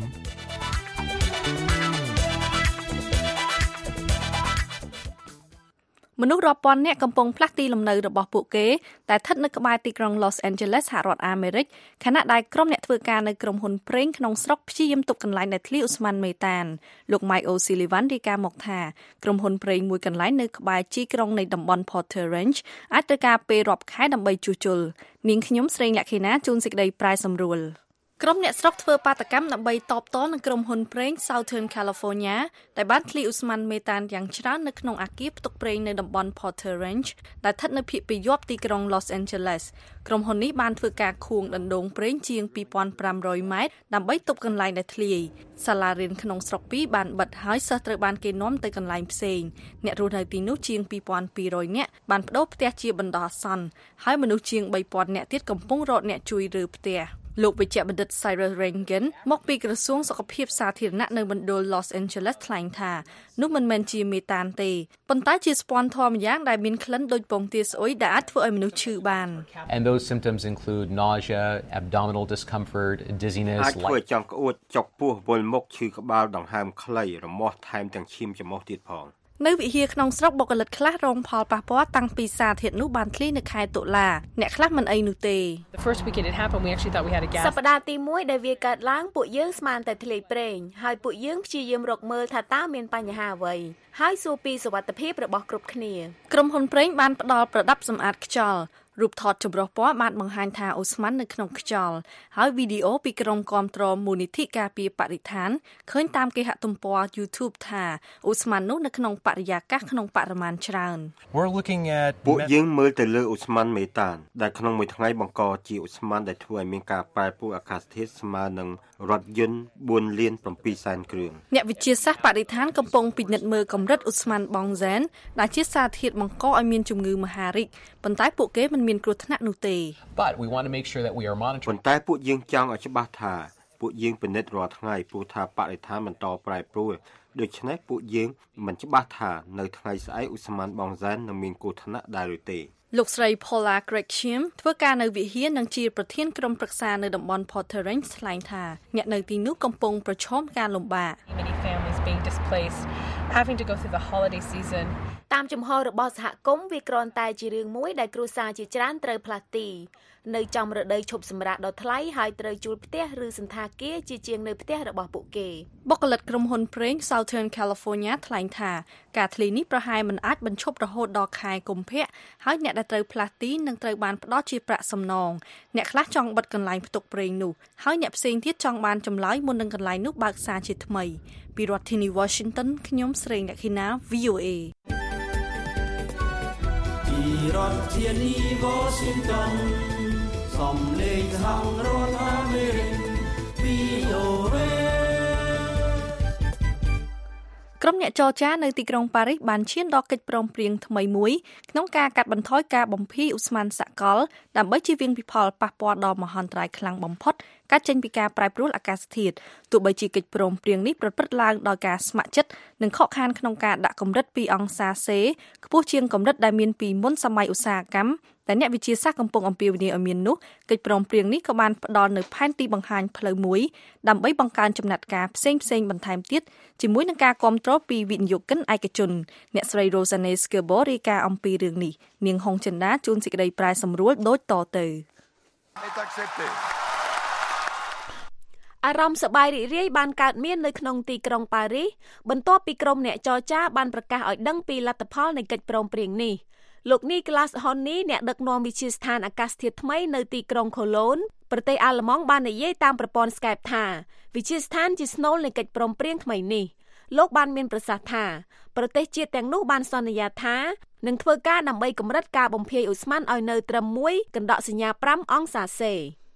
មនុស្សរាប់ពាន់នាក់កំពុងផ្លាស់ទីលំនៅរបស់ពួកគេតែស្ថិតនៅក្បែរទីក្រុង Los Angeles សហរដ្ឋអាមេរិកខណៈដែលក្រុមអ្នកធ្វើការនៅក្រុមហ៊ុនប្រេងក្នុងស្រុកព្យាយាមទប់កន្លែងដែលធ្លាយឧស្ម័នមេតានលោក Mike O'Sullivan រាយការណ៍មកថាក្រុមហ៊ុនប្រេងមួយកន្លែងនៅក្បែរជីក្រុងនៃតំបន់ Porter Ranch អាចត្រូវការពេលរាប់ខែដើម្បីជួសជុលនាងខ្ញុំស្រីលក្ខិណាជួនសេចក្តីប្រែសម្រួលក្រុមអ្នកស្រុកធ្វើបាតកម្មដើម្បីតបតនឹងក្រុមហ៊ុនប្រេង Southern California ដែលបានធ្លាយឧស្ម័នមេតានយ៉ាងច្រើននៅក្នុងអគារផ្ទុកប្រេងនៅតំបន់ Porter Ranch ដែលស្ថិតនៅភាគពាយ័ព្យទីក្រុង Los Angeles ក្រុមហ៊ុននេះបានធ្វើការខួងដណ្ដូងប្រេងជាង 2,500 ម៉ែត្រដើម្បីទប់កន្លែងដែលធ្លាយសាលារៀនក្នុងស្រុក2បានបិទហើយសិស្សត្រូវបានគេនាំទៅកន្លែងផ្សេងអ្នករស់នៅទីនោះជាង 2,200 នាក់បានប្តូរផ្ទះជាបណ្ដោះអាសន្នហើយមនុស្សជាង 3,000 នាក់ទៀតកំពុងរកអ្នកជួយរើផ្ទះលោកវិជ្ជបណ្ឌិត Cyrus Rankin មកពីក្រសួងសុខភាពសាធារណៈនៅមណ្ឌល Los Angeles ថ្លែងថានោះមិនមែនជាមេតានទេប៉ុន្តែជាស្ពាន់ធម្មយ៉ាងដែលមានក្លិនដូចពងទាស្អុយដែលអាចធ្វើឲ្យមនុស្សឈឺបាន And those symptoms include nausea, abdominal discomfort, dizziness, អាចធ្វើចង់ក្អួតចុកពោះវិលមុខឈឺក្បាលដង្ហើមខ្លីរមាស់ថែមទាំងឈាមច្រមុះទៀតផងនៅវិហារក្នុងស្រុកបុគ្គលិកខ្លះរងផលប៉ះពាល់តាំងពីសារធាតុនោះបានធ្លាយនៅខែតុលាអ្នកខ្លះមិនអីនោះទេសប្តាហ៍ទី1ដែលវាកើតឡើងពួកយើងស្មានតែធ្លាយប្រេងហើយពួកយើងព្យាយាមរកមើលថាតើមានបញ្ហាអ្វីហើយសួរពីសុវត្ថិភាពរបស់គ្រប់គ្នាក្រុមហ៊ុនប្រេងបានផ្ដល់ប្រដាប់សម្អាតខ្យល់រូបថតចម្រុះពណ៌បានបង្ហាញថាអូស្ម័ននៅក្នុងខ្យល់ហើយវីដេអូពីក្រុមគាំទ្រមូលនិធិការពារបរិស្ថានឃើញតាមគេហទំព័រ YouTube ថាអូស្ម័ននោះនៅក្នុងបរិយាកាសក្នុងបរិមាណច្រើនពួកយើងមើលទៅលើអូស្ម័នមេតានដែលក្នុងមួយថ្ងៃបង្កជាអូស្ម័នដែលធ្វើឲ្យមានការប្រែប្រួលអាកាសធាតុស្មើនឹងរថយន្ត4លាន7សែនគ្រឿងអ្នកវិទ្យាសាស្ត្របរិស្ថានកំពុងពិនិត្យមើលកម្រិតអូស្ម័នបង់ហ្សែនដែលជាសារធាតុបង្កឲ្យមានជំងឺមហារីកប៉ុន្តែពួកគេមិនមានគ្រោះថ្នាក់នោះទេ But we want to make sure that we are monitoring ប៉ុន្តែពួកយើងចង់ឲ្យច្បាស់ថាពួកយើងពិនិត្យរាល់ថ្ងៃព្រោះថាបរិស្ថានបន្តប្រែប្រួលដូច្នេះពួកយើងមិនច្បាស់ថានៅថ្ងៃស្អែកអូស្ម័នបង់ហ្សែននឹងមានគ្រោះថ្នាក់ដែរឬទេលោកស្រី Paula Gresham ធ្វើការនៅវិហារនិងជាប្រធានក្រុមប្រឹក្សានៅតំបន់ Porter Ranch ថ្លែងថាអ្នកនៅទីនោះកំពុងប្រឈមការលំបាកតាមជំហររបស់សហគមន៍វាគ្រាន់តែជារឿងមួយដែលគ្រួសារជាច្រើនត្រូវផ្លាស់ទីនៅចំរដូវឈប់សម្រាកដ៏ថ្លៃហើយត្រូវជួលផ្ទះឬសន្តាគារជាជាងនៅផ្ទះរបស់ពួកគេបុគ្គលិកក្រុមហ៊ុនប្រេង Southern California ថ្លែងថាការធ្លីនេះប្រហែលមិនអាចបញ្ឈប់រហូតដល់ខែកុម្ភៈហើយអ្នកដែលត្រូវផ្លាស់ទីនឹងត្រូវបានផ្តល់ជាប្រាក់សំណងអ្នកខ្លះចង់បិទកន្លែងផ្ទុកប្រេងនោះហើយអ្នកផ្សេងទៀតចង់បានចម្លើយមុននឹងកន្លែងនោះបើកសារជាថ្មីពីរដ្ឋធានី Washington ខ្ញុំស្រីអ្នកឃីណា VOA ពីរដ្ឋធានី Washington សំឡេងខាងរដ្ឋអាមេរិក VOA ក្រុមអ្នកចរចានៅទីក្រុងប៉ារីសបានឈានដល់កិច្ចព្រមព្រៀងថ្មីមួយក្នុងការកាត់បន្ថយការបំភាយឧស្ម័នសកលដើម្បីជៀសវាងពីផលប៉ះពាល់ដ៏មហន្តរាយខ្លាំងបំផុតកើតចេញពីការប្រែប្រួលអាកាសធាតុទោះបីជាកិច្ចព្រមព្រៀងនេះប្រព្រឹត្តឡើងដោយការស្ម័គ្រចិត្តនិងខកខានក្នុងការដាក់កម្រិត2អង្សាសេខ្ពស់ជាងកម្រិតដែលមានពីមុនសម័យឧស្សាហកម្មតែអ្នកវិទ្យាសាស្ត្រកំពុងអំពាវនាវឲ្យមាននោះកិច្ចព្រមព្រៀងនេះក៏បានផ្ដល់នូវផែនទីបង្ហាញផ្លូវមួយដើម្បីបង្កើនចំណាត់ការផ្សេងៗបន្ថែមទៀតជាមួយនឹងការគាំទ្រពីវិនិយោគិនឯកជនអ្នកស្រី Rosanne Skebo រាយការណ៍អំពីរឿងនេះនាងហុងចិន្តាជួនសេចក្តីប្រែសម្រួលដូចតទៅអារម្មណ៍សប្បាយរីករាយបានកើតមាននៅក្នុងទីក្រុងប៉ារីសបន្ទាប់ពីក្រុមអ្នកចរចាបានប្រកាសឲ្យដឹងពីលទ្ធផលនៃកិច្ចព្រមព្រៀងនេះលោក Nicholas Honey អ្នកដឹកនាំវិទ្យាស្ថានអាកាសធាតុថ្មីនៅទីក្រុង Cologne ប្រទេសអាល្លឺម៉ង់បាននិយាយតាមប្រព័ន្ធ Skype ថាវិទ្យាស្ថានជាស្នូលនៃកិច្ចព្រមព្រៀងថ្មីនេះលោកបានមានប្រសាសន៍ថាប្រទេសជាតិទាំងនោះបានសន្យាថានឹងធ្វើការដើម្បីកម្រិតការបំភាយឧស្ម័នឲ្យនៅត្រឹម1.5 អង្សាសេ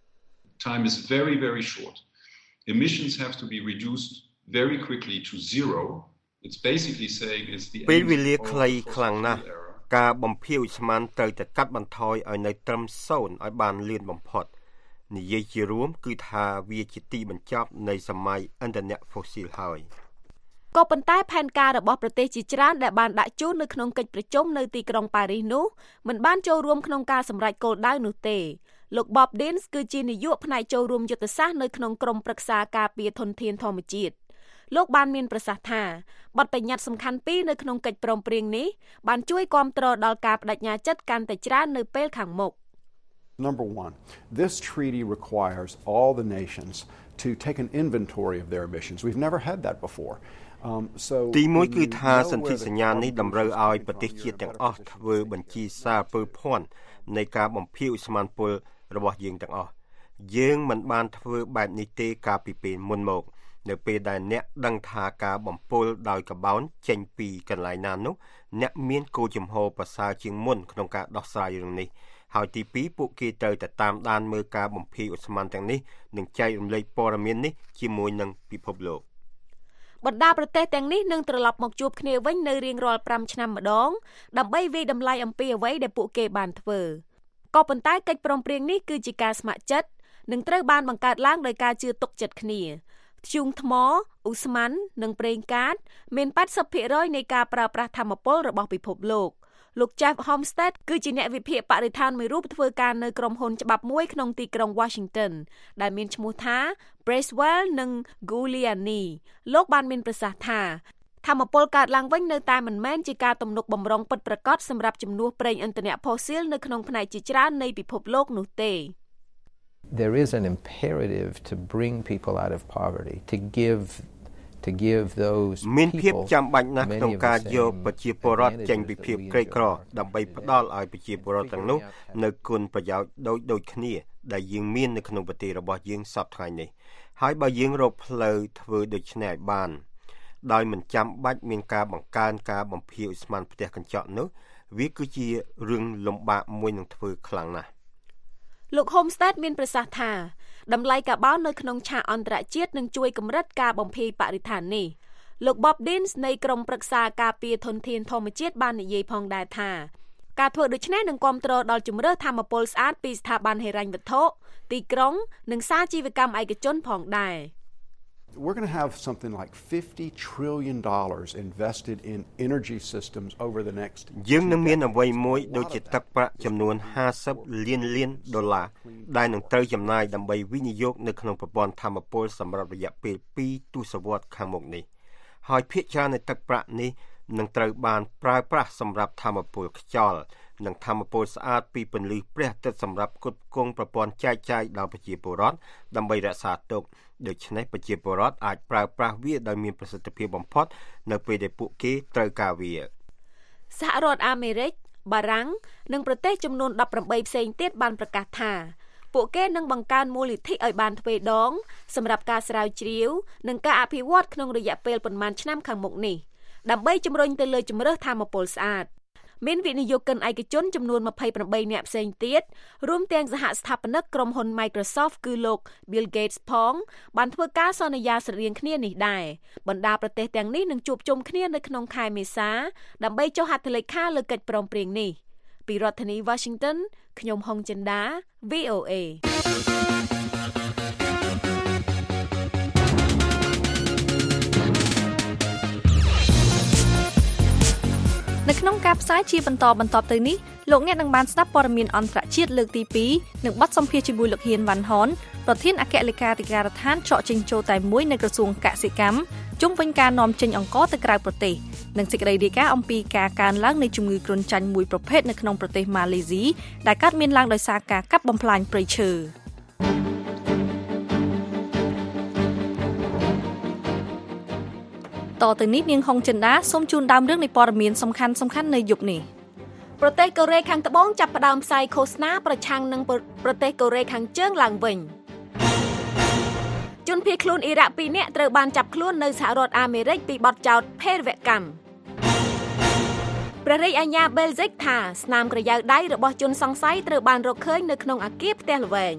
Time is very very short. Emissions have to be reduced very quickly to zero. It's basically saying it's the ពេលវេលាខ្លីខ្លាំងណាស់ការបំភាយឧស្ម័នត្រូវតែកាត់បន្ថយឲ្យនៅត្រឹម0ឲ្យបានលឿនបំផុតនិយាយជារួមគឺថាវាជាទីបញ្ចប់នៃសម័យឥន្ធនៈហ្វូស៊ីលហើយក៏ប៉ុន្តែផែនការរបស់ប្រទេសជាច្រើនដែលបានដាក់ជូននៅក្នុងកិច្ចប្រជុំនៅទីក្រុងប៉ារីសនោះមិនបានចូលរួមក្នុងការសម្រេចគោលដៅនោះទេលោក Bob Dins គឺជានាយកផ្នែកចូលរួមយុទ្ធសាស្ត្រនៅក្នុងក្រុមប្រឹក្សាការពារធនធានធម្មជាតិលោកបានមានប្រសាសន៍ថាបទបញ្ញត្តិសំខាន់ពីរនៅក្នុងកិច្ចព្រមព្រៀងនេះបានជួយគាំទ្រដល់ការបដិញ្ញាចិត្តកាន់តែច្រើននៅពេលខាងមុខ Number 1, this treaty requires all the nations to take an inventory of their emissions. We've never had that before. ទីមួយគឺថាសន្ធិសញ្ញានេះតម្រូវឲ្យប្រទេសជាតិទាំងអស់ធ្វើបញ្ជីសារពើភ័ណ្ឌនៃការបំភាយឧស្ម័នពុលរបស់យើងទាំងអស់យើងមិនបានធ្វើបែបនេះទេកាលពីពេលមុនមកនៅពេលដែលអ្នកដឹងថាការបំពុលដោយកបោនចេញពីកន្លែងណានោះអ្នកមានគោលជំហរប្រសើរជាងមុនក្នុងការដោះស្រាយរឿងនេះហើយទី2ពួកគេត្រូវតែតាមដានមើលការបំភាយឧស្ម័នទាំងនេះនិងចែករំលែកព័ត៌មាននេះជាមួយនឹងពិភពលោកបណ្ដាប្រទេសទាំងនេះនឹងត្រឡប់មកជួបគ្នាវិញនៅរៀងរាល់5ឆ្នាំម្ដងដើម្បីវាយតម្លៃអំពីអ្វីដែលពួកគេបានធ្វើក៏ប៉ុន្តែកិច្ចព្រមព្រៀងនេះគឺជាការស្ម័គ្រចិត្តនិងត្រូវបានបង្កើតឡើងដោយការជឿទុកចិត្តគ្នាធ្យូងថ្មឧស្ម័ននិងប្រេងកាតមាន 80% នៃការប្រើប្រាស់ថាមពលរបស់ពិភពលោកលោក Jeff Homestead គឺជាអ្នកវិភាគបរិស្ថានមួយរូបធ្វើការនៅក្រុមហ៊ុនច្បាប់មួយក្នុងទីក្រុង Washington ដែលមានឈ្មោះថា Bracewell និង Giuliani លោកបានមានប្រសាសន៍ថាថាមពលកើតឡើងវិញនៅតែមិនមែនជាការទំនុកបម្រុងពិតប្រាកដសម្រាប់ជំនួសប្រេងឥន្ធនៈផូស៊ីលនៅក្នុងផ្នែកជាច្រើននៃពិភពលោកនោះទេ There is an imperative to bring people out of poverty, to give those មានភាពចាំបាច់ណាស់ក្នុងការយកប្រជាពលរដ្ឋចេញពីភាពក្រីក្រដើម្បីផ្ដល់ឲ្យប្រជាពលរដ្ឋទាំងនោះនៅគុណប្រយោជន៍ដូចគ្នាដែលយើងមាននៅក្នុងប្រទេសរបស់យើងសពថ្ងៃនេះហើយបើយើងរកផ្លូវធ្វើដូច្នេះឲ្យបានដោយមិនចាំបាច់មានការបង្កើនការបំភាយឧស្ម័នផ្ទះកញ្ចក់នោះវាគឺជារឿងលំបាកមួយនឹងធ្វើខ្លាំងណាស់លោក Homestead មានប្រសាសន៍ថាតម្លៃកាបូននៅក្នុងឆាកអន្តរជាតិនឹងជួយកម្រិតការបំភាយបរិស្ថាននេះលោក Bob Dins នៃក្រុមប្រឹក្សាការពារធនធានធម្មជាតិបាននិយាយផងដែរថាការធ្វើដូច្នេះនឹងគាំទ្រដល់ជំរើសថាមពលស្អាតពីស្ថាប័នហិរញ្ញវត្ថុទីក្រុងនិងសាជីវកម្មឯកជនផងដែរ We're going to have something like $50 trillion invested in energy systems over the next យើងនឹងមានអ្វីមួយដូចជាទឹកប្រាក់ចំនួន50លានដុល្លារដែលនឹងត្រូវចំណាយដើម្បីវិនិយោគនៅក្នុងប្រព័ន្ធថាមពលសម្រាប់រយៈពេល2ទសវត្សរ៍ខាងមុខនេះហើយភាគច្រើននៃទឹកប្រាក់នេះនឹងត្រូវបានប្រើប្រាស់សម្រាប់ថាមពលខ្យល់និងថាមពលស្អាតពីពន្លឺព្រះអាទិត្យសម្រាប់ផ្គត់ផ្គង់ប្រព័ន្ធចែកចាយដល់ប្រជាពលរដ្ឋដើម្បីរក្សាទុកដូច្នេះប្រជាពលរដ្ឋអាចប្រើប្រាស់វាដោយមានប្រសិទ្ធភាពបំផុតនៅពេលដែលពួកគេត្រូវការវាសហរដ្ឋអាមេរិកបារាំងនិងប្រទេសចំនួន18ផ្សេងទៀតបានប្រកាសថាពួកគេនឹងបង្កើនមូលនិធិឲ្យបានទ្វេដងសម្រាប់ការស្រាវជ្រាវនិងការអភិវឌ្ឍក្នុងរយៈពេលប៉ុន្មានឆ្នាំខាងមុខនេះដើម្បីជំរុញទៅលើជម្រើសថាមពលស្អាតមានវិនិយោគិនឯកជនចំនួន28នាក់ផ្សេងទៀតរួមទាំងសហស្ថាបនិកក្រុមហ៊ុន Microsoft គឺលោក Bill Gates ផងបានធ្វើការសន្យាស្រដៀងគ្នានេះដែរបណ្ដាប្រទេសទាំងនេះនឹងជួបជុំគ្នានៅក្នុងខែមេសាដើម្បីចុះហត្ថលេខាលើកិច្ចព្រមព្រៀងនេះពីរដ្ឋធានី Washington ខ្ញុំហុងចិន្តា VOA នៅក្នុងការផ្សាយជាបន្តទៅនេះលោកអ្នកនឹងបានស្ដាប់ព័ត៌មានអន្តរជាតិលើកទី2និងបទសម្ភាសន៍ជាមួយលោកហ៊ានវ៉ាន់ហនប្រធានអគ្គលេខាធិការដ្ឋានច្រកចេញចូលតែមួយនៃក្រសួងកសិកម្មជុំវិញការនាំចេញអង្ករទៅក្រៅប្រទេសនិងសេចក្តីរាយការណ៍អំពីការកើនឡើងនៃជំងឺគ្រុនចាញ់មួយប្រភេទនៅក្នុងប្រទេសម៉ាឡេស៊ីដែលកើតមានឡើងដោយសារការកាប់បំផ្លាញព្រៃឈើតទៅនេះនាងហុងចិន្តាសូមជូនដើមរឿងនៃព័ត៌មានសំខាន់នៅយប់នេះប្រទេសកូរ៉េខាងត្បូងចាប់ផ្ដើមផ្សាយឃោសនាប្រឆាំងនឹងប្រទេសកូរ៉េខាងជើងឡើងវិញជនភៀសខ្លួនអ៊ីរ៉ាក់2នាក់ត្រូវបានចាប់ខ្លួននៅសហរដ្ឋអាមេរិកពីបទចោទភេរវកម្មព្រះរាជអាជ្ញាបែលហ្សិកថាស្នាមក្រយៅដៃរបស់ជនសង្ស័យត្រូវបានរកឃើញនៅក្នុងអគារផ្ទះល្វែង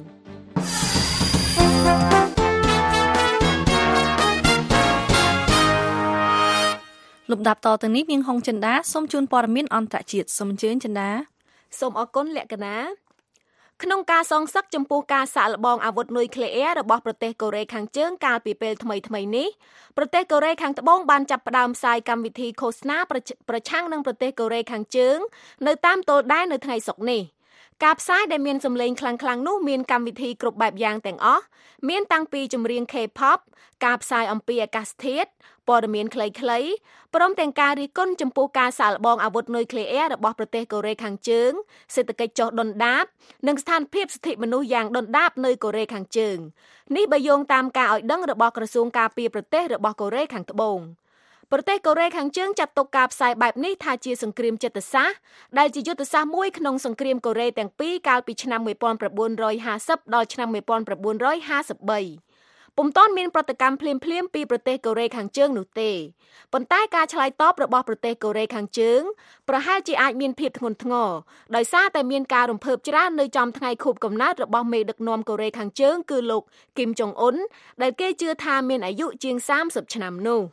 លំដាប់តទៅនេះនាងហុងចិន្តាសូមជូនព័ត៌មានអន្តរជាតិសូមអញ្ជើញចិន្តាសូមអរគុណលក្ខណាក្នុងការសងសឹកចំពោះការសាកល្បងអាវុធនុយក្លេអ៊ែររបស់ប្រទេសកូរ៉េខាងជើងកាលពីពេលថ្មីនេះប្រទេសកូរ៉េខាងត្បូងបានចាប់ផ្ដើមផ្សាយកម្មវិធីឃោសនាប្រឆាំងនឹងប្រទេសកូរ៉េខាងជើងនៅតាមទល់ដែននៅថ្ងៃសុក្រនេះការផ្សាយដែលមានសម្លេងខ្លាំងៗនោះមានកម្មវិធីគ្រប់បែបយ៉ាងទាំងអស់មានតាំងពីចម្រៀង K-pop ការផ្សាយអំពីអាកាសធាតុព័ត៌មានខ្លីៗព្រមទាំងការរិះគន់ចំពោះការសាកល្បងអាវុធនុយក្លេអ៊ែររបស់ប្រទេសកូរ៉េខាងជើងសេដ្ឋកិច្ចចុះដុនដាបនិងស្ថានភាពសិទ្ធិមនុស្សយ៉ាងដុនដាបនៅកូរ៉េខាងជើងនេះបើយោងតាមការឲ្យដឹងរបស់ក្រសួងការពារប្រទេសរបស់កូរ៉េខាងត្បូងប្រទេសកូរ៉េខាងជើងចាត់ទុកការផ្សាយបែបនេះថាជាសង្គ្រាមចិត្តសាស្ត្រដែលជាយុទ្ធសាស្ត្រមួយក្នុងសង្គ្រាមកូរ៉េទាំងពីរកាលពីឆ្នាំ1950ដល់ឆ្នាំ1953ពុំទាន់មានប្រតិកម្មភ្លាមពីប្រទេសកូរ៉េខាងជើងនោះទេប៉ុន្តែការឆ្លើយតបរបស់ប្រទេសកូរ៉េខាងជើងប្រហែលជាអាចមានភាពធ្ងន់ធ្ងរដោយសារតែមានការរំភើបច្រើននៅចំថ្ងៃខួបកំណើតរបស់មេដឹកនាំកូរ៉េខាងជើងគឺលោកគីមចុងអ៊ុនដែលគេជឿថាមានអាយុជាង30ឆ្នាំនោះ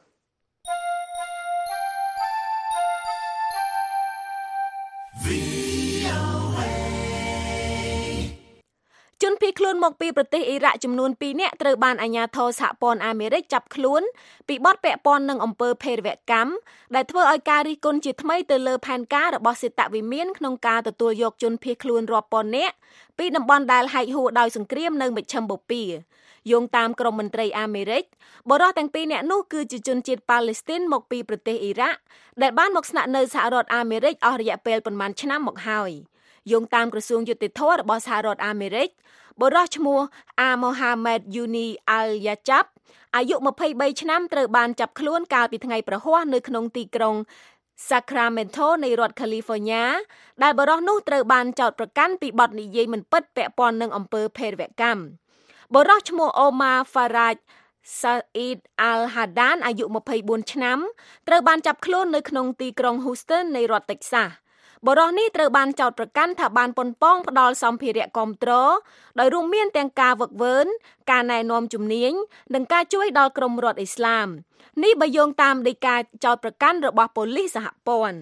ជនភៀសខ្លួនមកពីប្រទេសអ៊ីរ៉ាក់ចំនួន2នាក់ត្រូវបានអាជ្ញាធរសហព័ន្ធអាមេរិកចាប់ខ្លួនពីបទពាក់ព័ន្ធនឹងអំពើភេរវកម្មដែលធ្វើឲ្យការរិះគន់ជាថ្មីទៅលើផែនការរបស់សេតវិមានក្នុងការទទួលយកជនភៀសខ្លួនរាប់ពាន់នាក់ពីតំបន់ដែលហែកហួរដោយសង្គ្រាមនៅមជ្ឈិមបូព៌ាយោងតាមក្រមមន្ត្រីអាមេរិកបរិសុទ្ធទាំង2នាក់នោះគឺជាជនជាតិប៉ាឡេស្ទីនមកពីប្រទេសអ៊ីរ៉ាក់ដែលបានមកស្នាក់នៅសហរដ្ឋអាមេរិកអស់រយៈពេលប៉ុន្មានឆ្នាំមកហើយយោងតាមក្រសួងយុតិធធម៌របស់សហរដ្ឋអាមេរិកបុរសឈ្មោះអាម៉ូហាម៉ែតយូនីអាល់យ៉ាចាប់អាយុ23ឆ្នាំត្រូវបានចាប់ខ្លួនកាលពីថ្ងៃប្រហ័សនៅក្នុងទីក្រុង Sacramento នៃរដ្ឋ California ដែលបុរសនោះត្រូវបានចោទប្រកាន់ពីបទនិយាយមិនពិតពាក់ព័ន្ធនឹងអំពើភេរវកម្មបុរសឈ្មោះអូម៉ាហ្វារ៉ាជសាអ៊ីដអាល់ហាដានអាយុ24ឆ្នាំត្រូវបានចាប់ខ្លួននៅក្នុងទីក្រុង Houston នៃរដ្ឋ Texasបុរសនេះត្រូវបានចោទប្រកាន់ថាបានប៉ុនប៉ងផ្ដាល់សម្ភារៈគាំទ្រដោយរួមមានទាំងការវឹកវើការណែនាំជំនាញនិងការជួយដល់ក្រុមរដ្ឋអ៊ីស្លាមនេះបើយោងតាមដីកាចោទប្រកាន់របស់ប៉ូលីសសហព័ន្ធ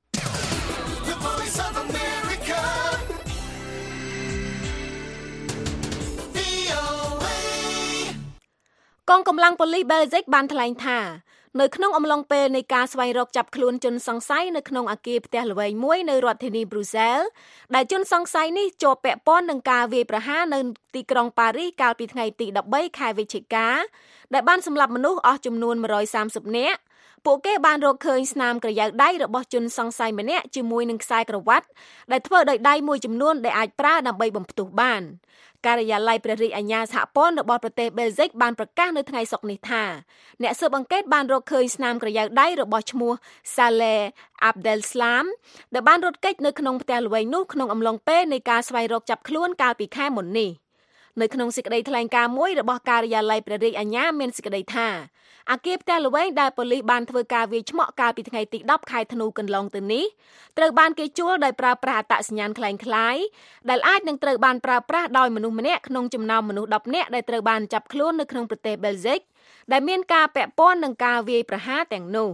កងកម្លាំងប៉ូលីសបែលហ្សិកបានថ្លែងថានៅក្នុងអំឡុងពេលនៃការស្វែងរកចាប់ខ្លួនជនសង្ស័យនៅក្នុងអគារផ្ទះល្វែងមួយនៅរដ្ឋធានីប្រ៊ូសែលដែលជនសង្ស័យនេះជាប់ពាក់ព័ន្ធនឹងការវាយប្រហារនៅទីក្រុងប៉ារីសកាលពីថ្ងៃទី13ខែវិច្ឆិកាដែលបានសម្លាប់មនុស្សអស់ចំនួន130នាក់ពួកគេបានរកឃើញស្នាមក្រយៅដៃរបស់ជនសង្ស័យម្នាក់ជាមួយនឹងខ្សែក្រវ៉ាត់ដែលធ្វើដោយដៃមួយចំនួនដែលអាចប្រើដើម្បីបំផ្ទុះបានការិយាល័យព្រះរាជអាជ្ញាសហព័ន្ធរបស់ប្រទេសបែលហ្សិកបានប្រកាសនៅថ្ងៃសុក្រនេះថាអ្នកស៊ើបអង្កេតបានរកឃើញស្នាមក្រយៅដៃរបស់ឈ្មោះ Saleh Abdel Slam ដែលបានរត់គេចនៅក្នុងផ្ទះល្វែងនោះក្នុងអំឡុងពេលនៃការស្វែងរកចាប់ខ្លួនកាលពីខែមុននេះនៅក្នុងសេចក្តីថ្លែងការណ៍មួយរបស់ការិយាល័យព្រះរាជអាជ្ញាមានសេចក្តីថាអគារផ្ទះល្វែងដែលប៉ូលីសបានធ្វើការវាយឆ្មក់កាលពីថ្ងៃទី10ខែធ្នូកន្លងទៅនេះត្រូវបានគេជួលដោយប្រើប្រាស់អត្តសញ្ញាណคล้ายៗដែលអាចនឹងត្រូវបានប្រើប្រាស់ដោយមនុស្សម្នាក់ក្នុងចំណោមមនុស្ស10នាក់ដែលត្រូវបានចាប់ខ្លួននៅក្នុងប្រទេសបែលហ្សិកដែលមានការពាក់ព័ន្ធនឹងការវាយប្រហារទាំងនោះ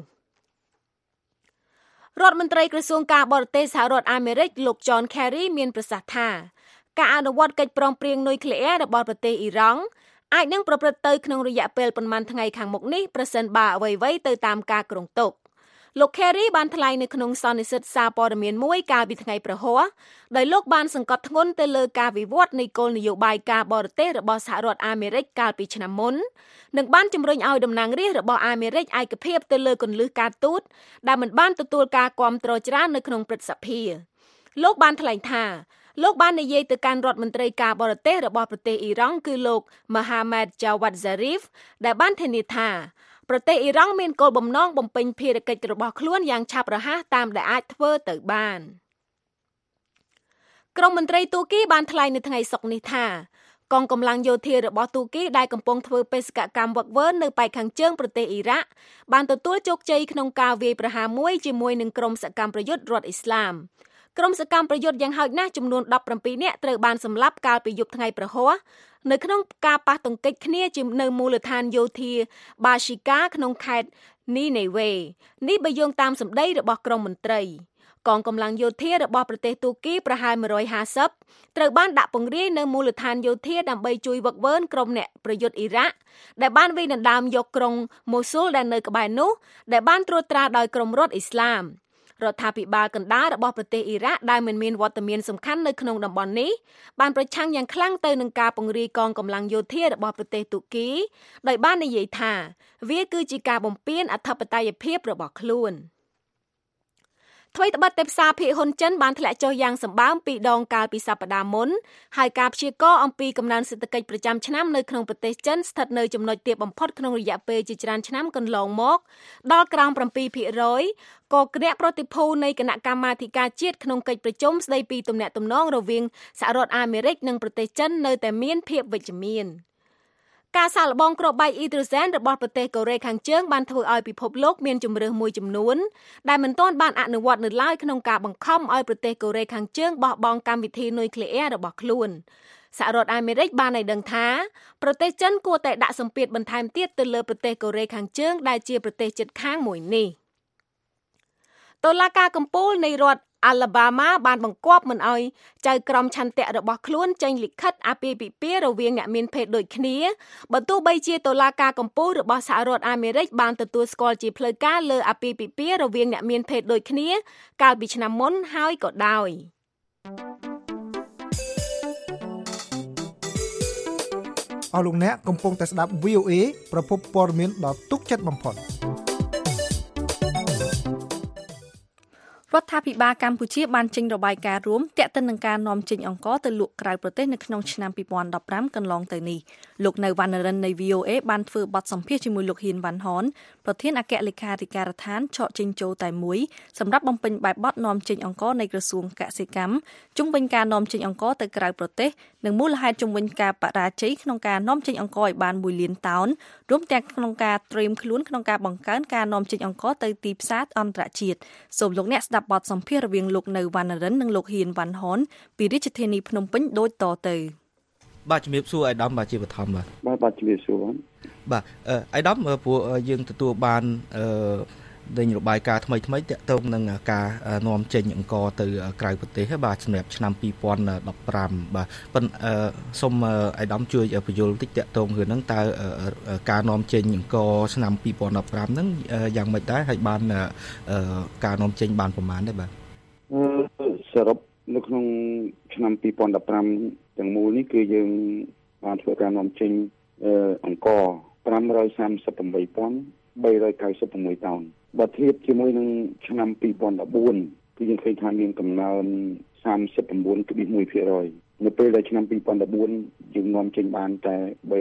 រដ្ឋមន្ត្រីក្រសួងការបរទេសសហរដ្ឋអាមេរិកលោក John Kerry មានប្រសាសន៍ថាការអនុវត្តកិច្ចព្រមព្រៀងនុយក្លេអ៊ែររបស់ប្រទេសអ៊ីរ៉ង់អាចនឹងប្រព្រឹត្តទៅក្នុងរយៈពេលប៉ុន្មានថ្ងៃខាងមុខនេះប្រសិនបើអ្វីៗទៅតាមការគ្រោងទុកលោក Kerry បានថ្លែងនៅក្នុងសន្និសីទសារព័ត៌មានមួយកាលពីថ្ងៃព្រហស្បតិ៍ដោយលោកបានសង្កត់ធ្ងន់ទៅលើការវិវត្តនៃគោលនយោបាយការបរទេសរបស់សហរដ្ឋអាមេរិកកាលពីឆ្នាំមុននិងបានជំរុញឲ្យតំណាងរាស្ត្ររបស់អាមេរិកឯកភាពទៅលើគន្លឹះការទូតដែលមិនបានទទួលការគាំទ្រច្រើននៅក្នុងព្រឹទ្ធសភាលោកបានថ្លែងថាលោកបាននិយាយទៅកាន់រដ្ឋមន្ត្រីការបរទេសរបស់ប្រទេសអ៊ីរ៉ង់គឺលោក Mohammad Jawad Zarif ដែលបានធានាថាប្រទេសអ៊ីរ៉ង់មានគោលបំណងបំពេញភារកិច្ចរបស់ខ្លួនយ៉ាងឆាប់រហ័សតាមដែលអាចធ្វើទៅបានក្រមមន្ត្រីទូគីបានថ្លែងនៅថ្ងៃសុក្រនេះថាកងកម្លាំងយោធារបស់ទូគីដែលកំពុងធ្វើបេសកកម្មវឹកវើនៅប៉ែកខាងជើងប្រទេសអ៊ីរ៉ាក់បានទទួលជោគជ័យក្នុងការវាយប្រហារមួយជាមួយនឹងក្រុមសកម្មប្រយុទ្ធរដ្ឋអ៊ីស្លាមក្រុមសកម្មប្រយុទ្ធយ៉ាងហោចណាស់ចំនួន17នាក់ត្រូវបានសម្លាប់កាលពីយប់ថ្ងៃព្រហស្បតិ៍នៅក្នុងការប៉ះទង្គិចគ្នានៅមូលដ្ឋានយោធាបាស៊ីកាក្នុងខេត្តនីនេវេនេះបើយោងតាមសម្ដីរបស់ក្រុមមន្ត្រីកងកម្លាំងយោធារបស់ប្រទេសទូគីប្រហែល150ត្រូវបានដាក់ពង្រាយនៅមូលដ្ឋានយោធាដើម្បីជួយវឹកវើក្រុមអ្នកប្រយុទ្ធអ៊ីរ៉ាក់ដែលបានវាយដណ្ដើមយកក្រុងម៉ូស៊ូលដែលនៅក្បែរនោះដែលបានត្រួតត្រាដោយក្រុមរដ្ឋអ៊ីស្លាមរដ្ឋាភិបាលកណ្ដាលរបស់ប្រទេសអ៊ីរ៉ាក់ដែលមិនមានវត្តមានសំខាន់នៅក្នុងតំបន់នេះបានប្រឆាំងយ៉ាងខ្លាំងទៅនឹងការពង្រាយកងកម្លាំងយោធារបស់ប្រទេសទូគីដោយបាននិយាយថាវាគឺជាការបំពានអធិបតេយ្យភាពរបស់ខ្លួនថ្មីត្បិតតែផ្សារភាគហ៊ុនចិនបានធ្លាក់ចុះយ៉ាងសម្បើមពីរដងកាលពីសប្តាហ៍មុនហើយការព្យាករណ៍អំពីកំណើនសេដ្ឋកិច្ចប្រចាំឆ្នាំនៅក្នុងប្រទេសចិនស្ថិតនៅចំណុចទាបបំផុតក្នុងរយៈពេលជាច្រើនឆ្នាំកន្លងមកដល់ក្រោម 7% ក៏គណៈប្រតិភូនៃគណៈកម្មាធិការជាតិក្នុងកិច្ចប្រជុំស្ដីពីទំនាក់ទំនងរវាងសហរដ្ឋអាមេរិកនិងប្រទេសចិននៅតែមានភាពវិជ្ជមានការសាកល្បងគ្រាប់បែកអ៊ីដ្រូសែនរបស់ប្រទេសកូរ៉េខាងជើងបានធ្វើឲ្យពិភពលោកមានជម្រើសមួយចំនួនដែលមិនទាន់បានអនុវត្តនៅឡើយក្នុងការបង្ខំឲ្យប្រទេសកូរ៉េខាងជើងបោះបង់កម្មវិធីនុយក្លេអ៊ែររបស់ខ្លួនសហរដ្ឋអាមេរិកបានឲ្យដឹងថាប្រទេសចិនគួរតែដាក់សម្ពាធបន្ថែមទៀតទៅលើប្រទេសកូរ៉េខាងជើងដែលជាប្រទេសជិតខាងមួយនេះតុលាការកំពូលនៃរដ្ឋAlabama បានបង្គាប់មិនឲ្យចៅក្រមឆន្ទៈរបស់ខ្លួនចេញលិខិតអាពាហ៍ពិពាហ៍រវាងអ្នកមានភេទដូចគ្នាបើទោះបីជាតុលាការកំពូលរបស់សហរដ្ឋអាមេរិកបានទទួលស្គាល់ជាផ្លូវការលើអាពាហ៍ពិពាហ៍រវាងអ្នកមានភេទដូចគ្នាកាលពីឆ្នាំមុនហើយក៏ដោយអស់លោកអ្នកកំពុងតែស្ដាប់ VOA ប្រភពព័ត៌មានដ៏ទុកចិត្តបំផុតរដ្ឋាភិបាលកម្ពុជាបានចេញរបាយការណ៍រួមទាក់ទិននឹងការនាំចេញអង្ករទៅលក់ក្រៅប្រទេសនៅក្នុងឆ្នាំ2015កន្លងទៅនេះលោកនៅវណ្ណរិននៃ VOA បានធ្វើបទសម្ភាសន៍ជាមួយលោកហ៊ៀនវ៉ាន់ហនប្រធានអគ្គលេខាធិការដ្ឋានឆកចេញចូលតែមួយសម្រាប់បំពេញបែបបទនាំចេញអង្ករនៃក្រសួងកសិកម្មជុំវិញការនាំចេញអង្ករទៅក្រៅប្រទេសនិងមូលហេតុជុំវិញការបរាជ័យក្នុងការនាំចេញអង្ករឲ្យបាន1លានតោនរួមទាំងក្នុងការត្រៀមខ្លួនក្នុងការបង្កើនការនាំចេញអង្ករទៅទីផ្សារអន្តរជាតិសូមលោកអ្នកស្ដាប់បទសម្ភាសន៍រវាងលោកនៅវណ្ណរិននិងលោកហ៊ៀនវ៉ាន់ហនពីរាជធានីភ្នំពេញដូចតទៅបាទជំរាបសួរអាយដាមបាទជាបឋមបាទជំរាបសួរបាទអាយដាមព្រោះយើងទទួលបានដែលរបាយការណ៍ថ្មីតាក់ទងនឹងការនាំចេញអង្ករទៅក្រៅប្រទេសបាទសម្រាប់ឆ្នាំ2015បាទប៉ុន្តែសូមអាយដាមជួយបញ្យល់បន្តិចតាក់ទងរឿងហ្នឹងតើការនាំចេញអង្ករឆ្នាំ2015ហ្នឹងយ៉ាងម៉េចដែរហើយបានការនាំចេញបានប្រមាណដែរបាទសរុបនៅក្នុងឆ្នាំ2015ទាំងមូលនេះគឺយើងបានធ្វើការនាំចេញអង្ករ538,900 396 តោនបើធៀបជាមួយនឹងឆ្នាំ2014គឺយើងឃើញថាមានកំណើន 39.1% នៅពេលដែលឆ្នាំ2014យើងនាំចេញបានតែ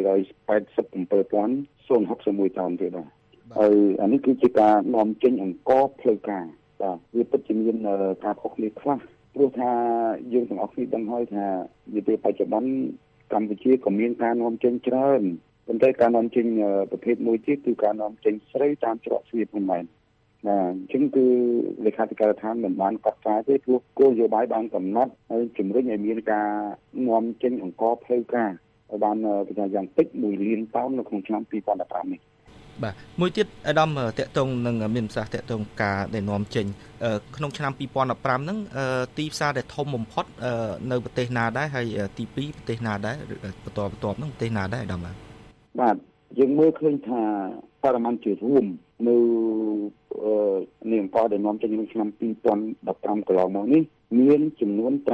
387,061 តោនទេបាទហើយអានេះគឺជាការនាំចេញអង្ករផ្លូវការបាទវាពិតជាមានការខុសគ្នាខ្លះព្រោះថាយើងទាំងអស់គ្នាដឹងហើយថានាពេលបច្ចុប្បន្នកម្ពុជាក៏មានការនាំចេញច្រើនប៉ុន្តែការនាំចេញប្រភេទមួយទៀតគឺការនាំចេញស្រូវតាមច្រកទ្វារមិនមែនបាទអញ្ចឹងគឺលេខាធិការដ្ឋានមិនបានកត់ត្រាទេព្រោះគោលនយោបាយបានកំណត់ហើយជំរុញឲ្យមានការនាំចេញអង្ករផ្លូវការឲ្យបានគេថាយ៉ាងតិច1លានតោននៅក្នុងឆ្នាំ2015នេះបាទមួយទៀតអាដាមតកតងនឹងមានប្រសាសន៍តកតងការដែលនាំចេញក្នុងឆ្នាំ2015ហ្នឹងទីផ្សារដែលធំបំផុតនៅប្រទេសណាដែរហើយទី2ប្រទេសណាដែរបន្ទាប់ហ្នឹងប្រទេសណាដែរអាដាមបាទយើងមើលឃើញថាបរិមាណជារួមនៅនៃអង្ករដែលនាំចេញក្នុងឆ្នាំ2015កន្លងមកនេះមានចំនួន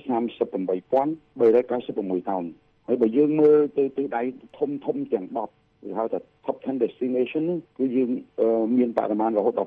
538,396 តោនហើយបើយើងមើលទៅទិសដៅធំទាំង10គេហៅថា top 10 destination គឺយើងមានបរិមាណរហូតដល់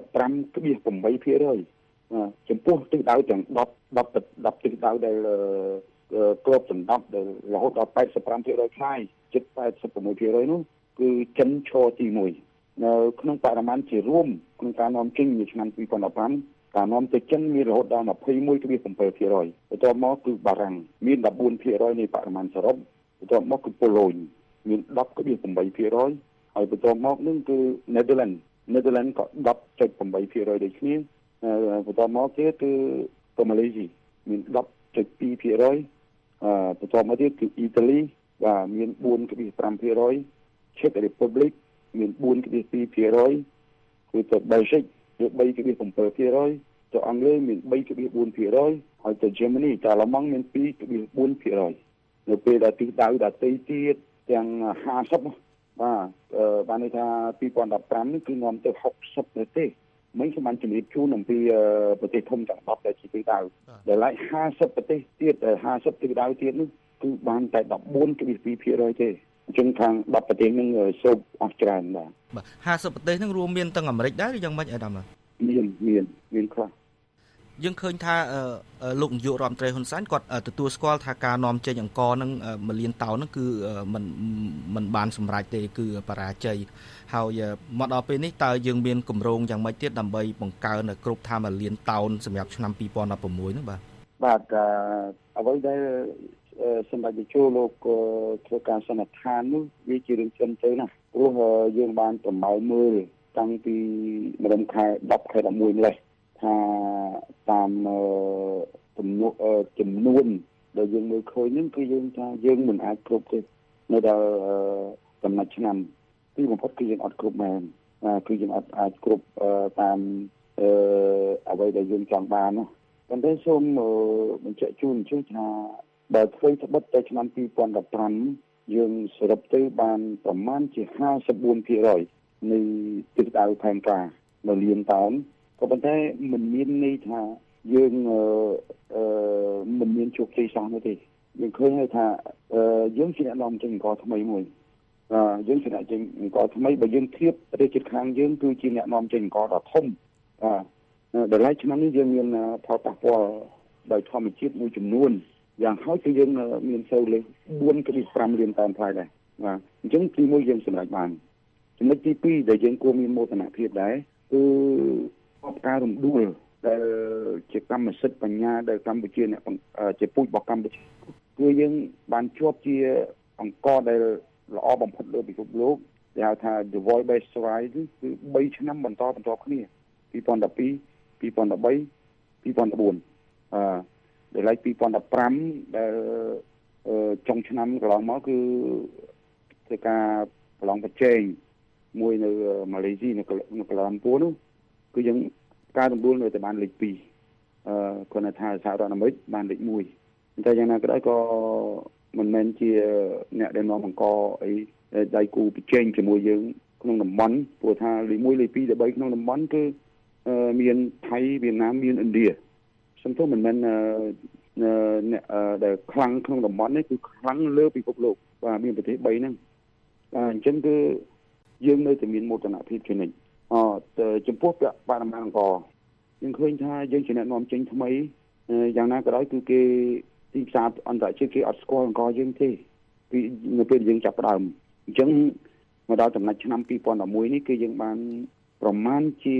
85.8% ចំពោះទិសដៅទាំង10ទិសដៅដែលគ្របដណ្ដប់ដែលរហូតដល់ 85% ខ្លាយជិត 86% នោះគឺចិនឈរទី1នៅក្នុងបរិមាណជារួមក្នុងការនាំចេញនៅឆ្នាំ2015ការនាំទៅចិនមានរហូតដល់ 21.7% បន្ទាប់មកគឺបារាំងមាន 14% នៃបរិមាណសរុបបន្ទាប់មកគឺប៉ូឡូញមាន 10.8% ហើយបន្ទាប់មកនឹងគឺ Netherlands ក៏ 10.8% ដូចគ្នាបន្ទាប់មកទៀតគឺម៉ាឡេស៊ីមាន 10.2% បន្ទាប់មកទៀតគឺអ៊ីតាលីបាទមាន 4.5% Czech Republic មាន 4.2% គឺទៅ Belgium មាន 3.7% ទៅអង់គ្លេសមាន 3.4% ហើយទៅ Germany ទៅអាល្លឺម៉ង់មាន 2.4% នៅពេលដែលទិសដៅដទៃទៀតទាំង50បាទន័យថា2015នេះគឺនាំទៅ60ប្រទេសមិញខ្ញុំបានជម្រាបជូនអំពីប្រទេសធំទាំង10ដែលជាទិសដៅដែលឡែក50ប្រទេសទៀត50ទិសដៅទៀតនោះគឺបានតែ 14.2% ទេអញ្ចឹងខាង10ប្រទេសហ្នឹងសូបអស់ច្រើនបាទ 50ប្រទេសហ្នឹងរួមមានទាំងអាមេរិកដែរឬយ៉ាងម៉េចអាដាមមានខ្លះយើងឃើញថាលោកនាយករដ្ឋមន្ត្រីហ៊ុនសែនគាត់ទទួលស្គាល់ថាការនាំចេញអង្ករនឹង1លានតោនហ្នឹងគឺมันបានសម្រេចទេគឺបរាជ័យហើយមកដល់ពេលនេះតើយើងមានគម្រោងយ៉ាងម៉េចទៀតដើម្បីបង្កើនគ្រប់ថា1លានតោនសម្រាប់ឆ្នាំ2016ហ្នឹងបាទអ្វីដែលសម្រាប់ជួលោកធ្វើការសន្និដ្ឋាននោះវាជារឿងចិនទៅណាព្រោះយើងបានប្រម៉ៅមើលតាំងពីម្ដុំខែ10ខែ11ម្លេះថាតាមចំនួនដែលយើងមើលឃើញហ្នឹងគឺយើងថាយើងមិនអាចគ្រប់ទេនៅដល់កំណត់ឆ្នាំទីបំផុតគឺយើងអត់គ្រប់មែនគឺយើងអត់អាចគ្រប់តាមអ្វីដែលយើងចង់បានណាប៉ុន្តែសូមបញ្ជាក់ជូនថាបើធ្វើត្បិតតែឆ្នាំ2015យើងសរុបទៅបានប្រមាណជា 54% នៃទិសដៅផែនការនៅលានតោនក៏ប៉ុន្តែមិនមានន័យថាយើងមិនមានជោគជ័យសោះនោះទេយើងឃើញថាយើងជាអ្នកនាំចេញអង្ករថ្មីមួយយើងជាអ្នកចេញអង្ករថ្មីបើយើងធៀបប្រទេសជិតខាងយើងគឺជាអ្នកនាំចេញអង្ករដ៏ធំដល់ឡែកឆ្នាំនេះយើងមានផលប៉ះពាល់ដោយធម្មជាតិមួយចំនួនយ៉ាងហោចគឺយើងមានសូវលេខ 4.5 លានតោនផ្លែដែរបាទអញ្ចឹងទី1យើងសម្រេចបានចំណុចទី2ដែលយើងគួរមានមោទនភាពដែរគឺការរំដួលដែលជាកម្មសិទ្ធិបញ្ញាដែលកម្ពុជាអ្នកជាពូជរបស់កម្ពុជាគឺយើងបានជាប់ជាអង្គដែលល្អបំផុតលើពិភពលោកដែលហៅថា The Voice Best Prize គឺ3ឆ្នាំបន្តគ្នា2012 2013 2014ដែលឡែក2015ដែលចុងឆ្នាំកន្លងមកគឺធ្វើការប្រឡងប្រជែងមួយនៅម៉ាឡេស៊ីនៅកូឡាឡាំពូនោះគឺយើងការរំដួលនៅតែបានលេខ2គាត់ថាសហរដ្ឋអាមេរិកបានលេខ1តែយ៉ាងណាក៏ដោយក៏មិនមែនជាអ្នកដែលនាំអង្គអីដៃគូប្រជែងជាមួយយើងក្នុងតំបន់ព្រោះថាលេខ1លេខ2លេខ3ក្នុងតំបន់គឺមានថៃវៀតណាមមានឥណ្ឌាសំទោសមិនមែនអ្នកដែលខ្លាំងក្នុងតំបន់នេះគឺខ្លាំងលើពិភពលោកបាទមានប្រទេស3ហ្នឹងអញ្ចឹងគឺយើងនៅតែមានមោទនភាពជានិច្ចចំពោះពាក់បរិមាណអង្គយើងឃើញថាយើងជាអ្នកនាំចេញថ្មីយ៉ាងណាក៏ដោយគឺគេទីផ្សារអន្តរជាតិគេអត់ស្គាល់អង្គយើងទេពីនៅពេលយើងចាប់ផ្ដើមអញ្ចឹងមកដល់ចំណុចឆ្នាំ2011នេះគឺយើងបានប្រមាណជា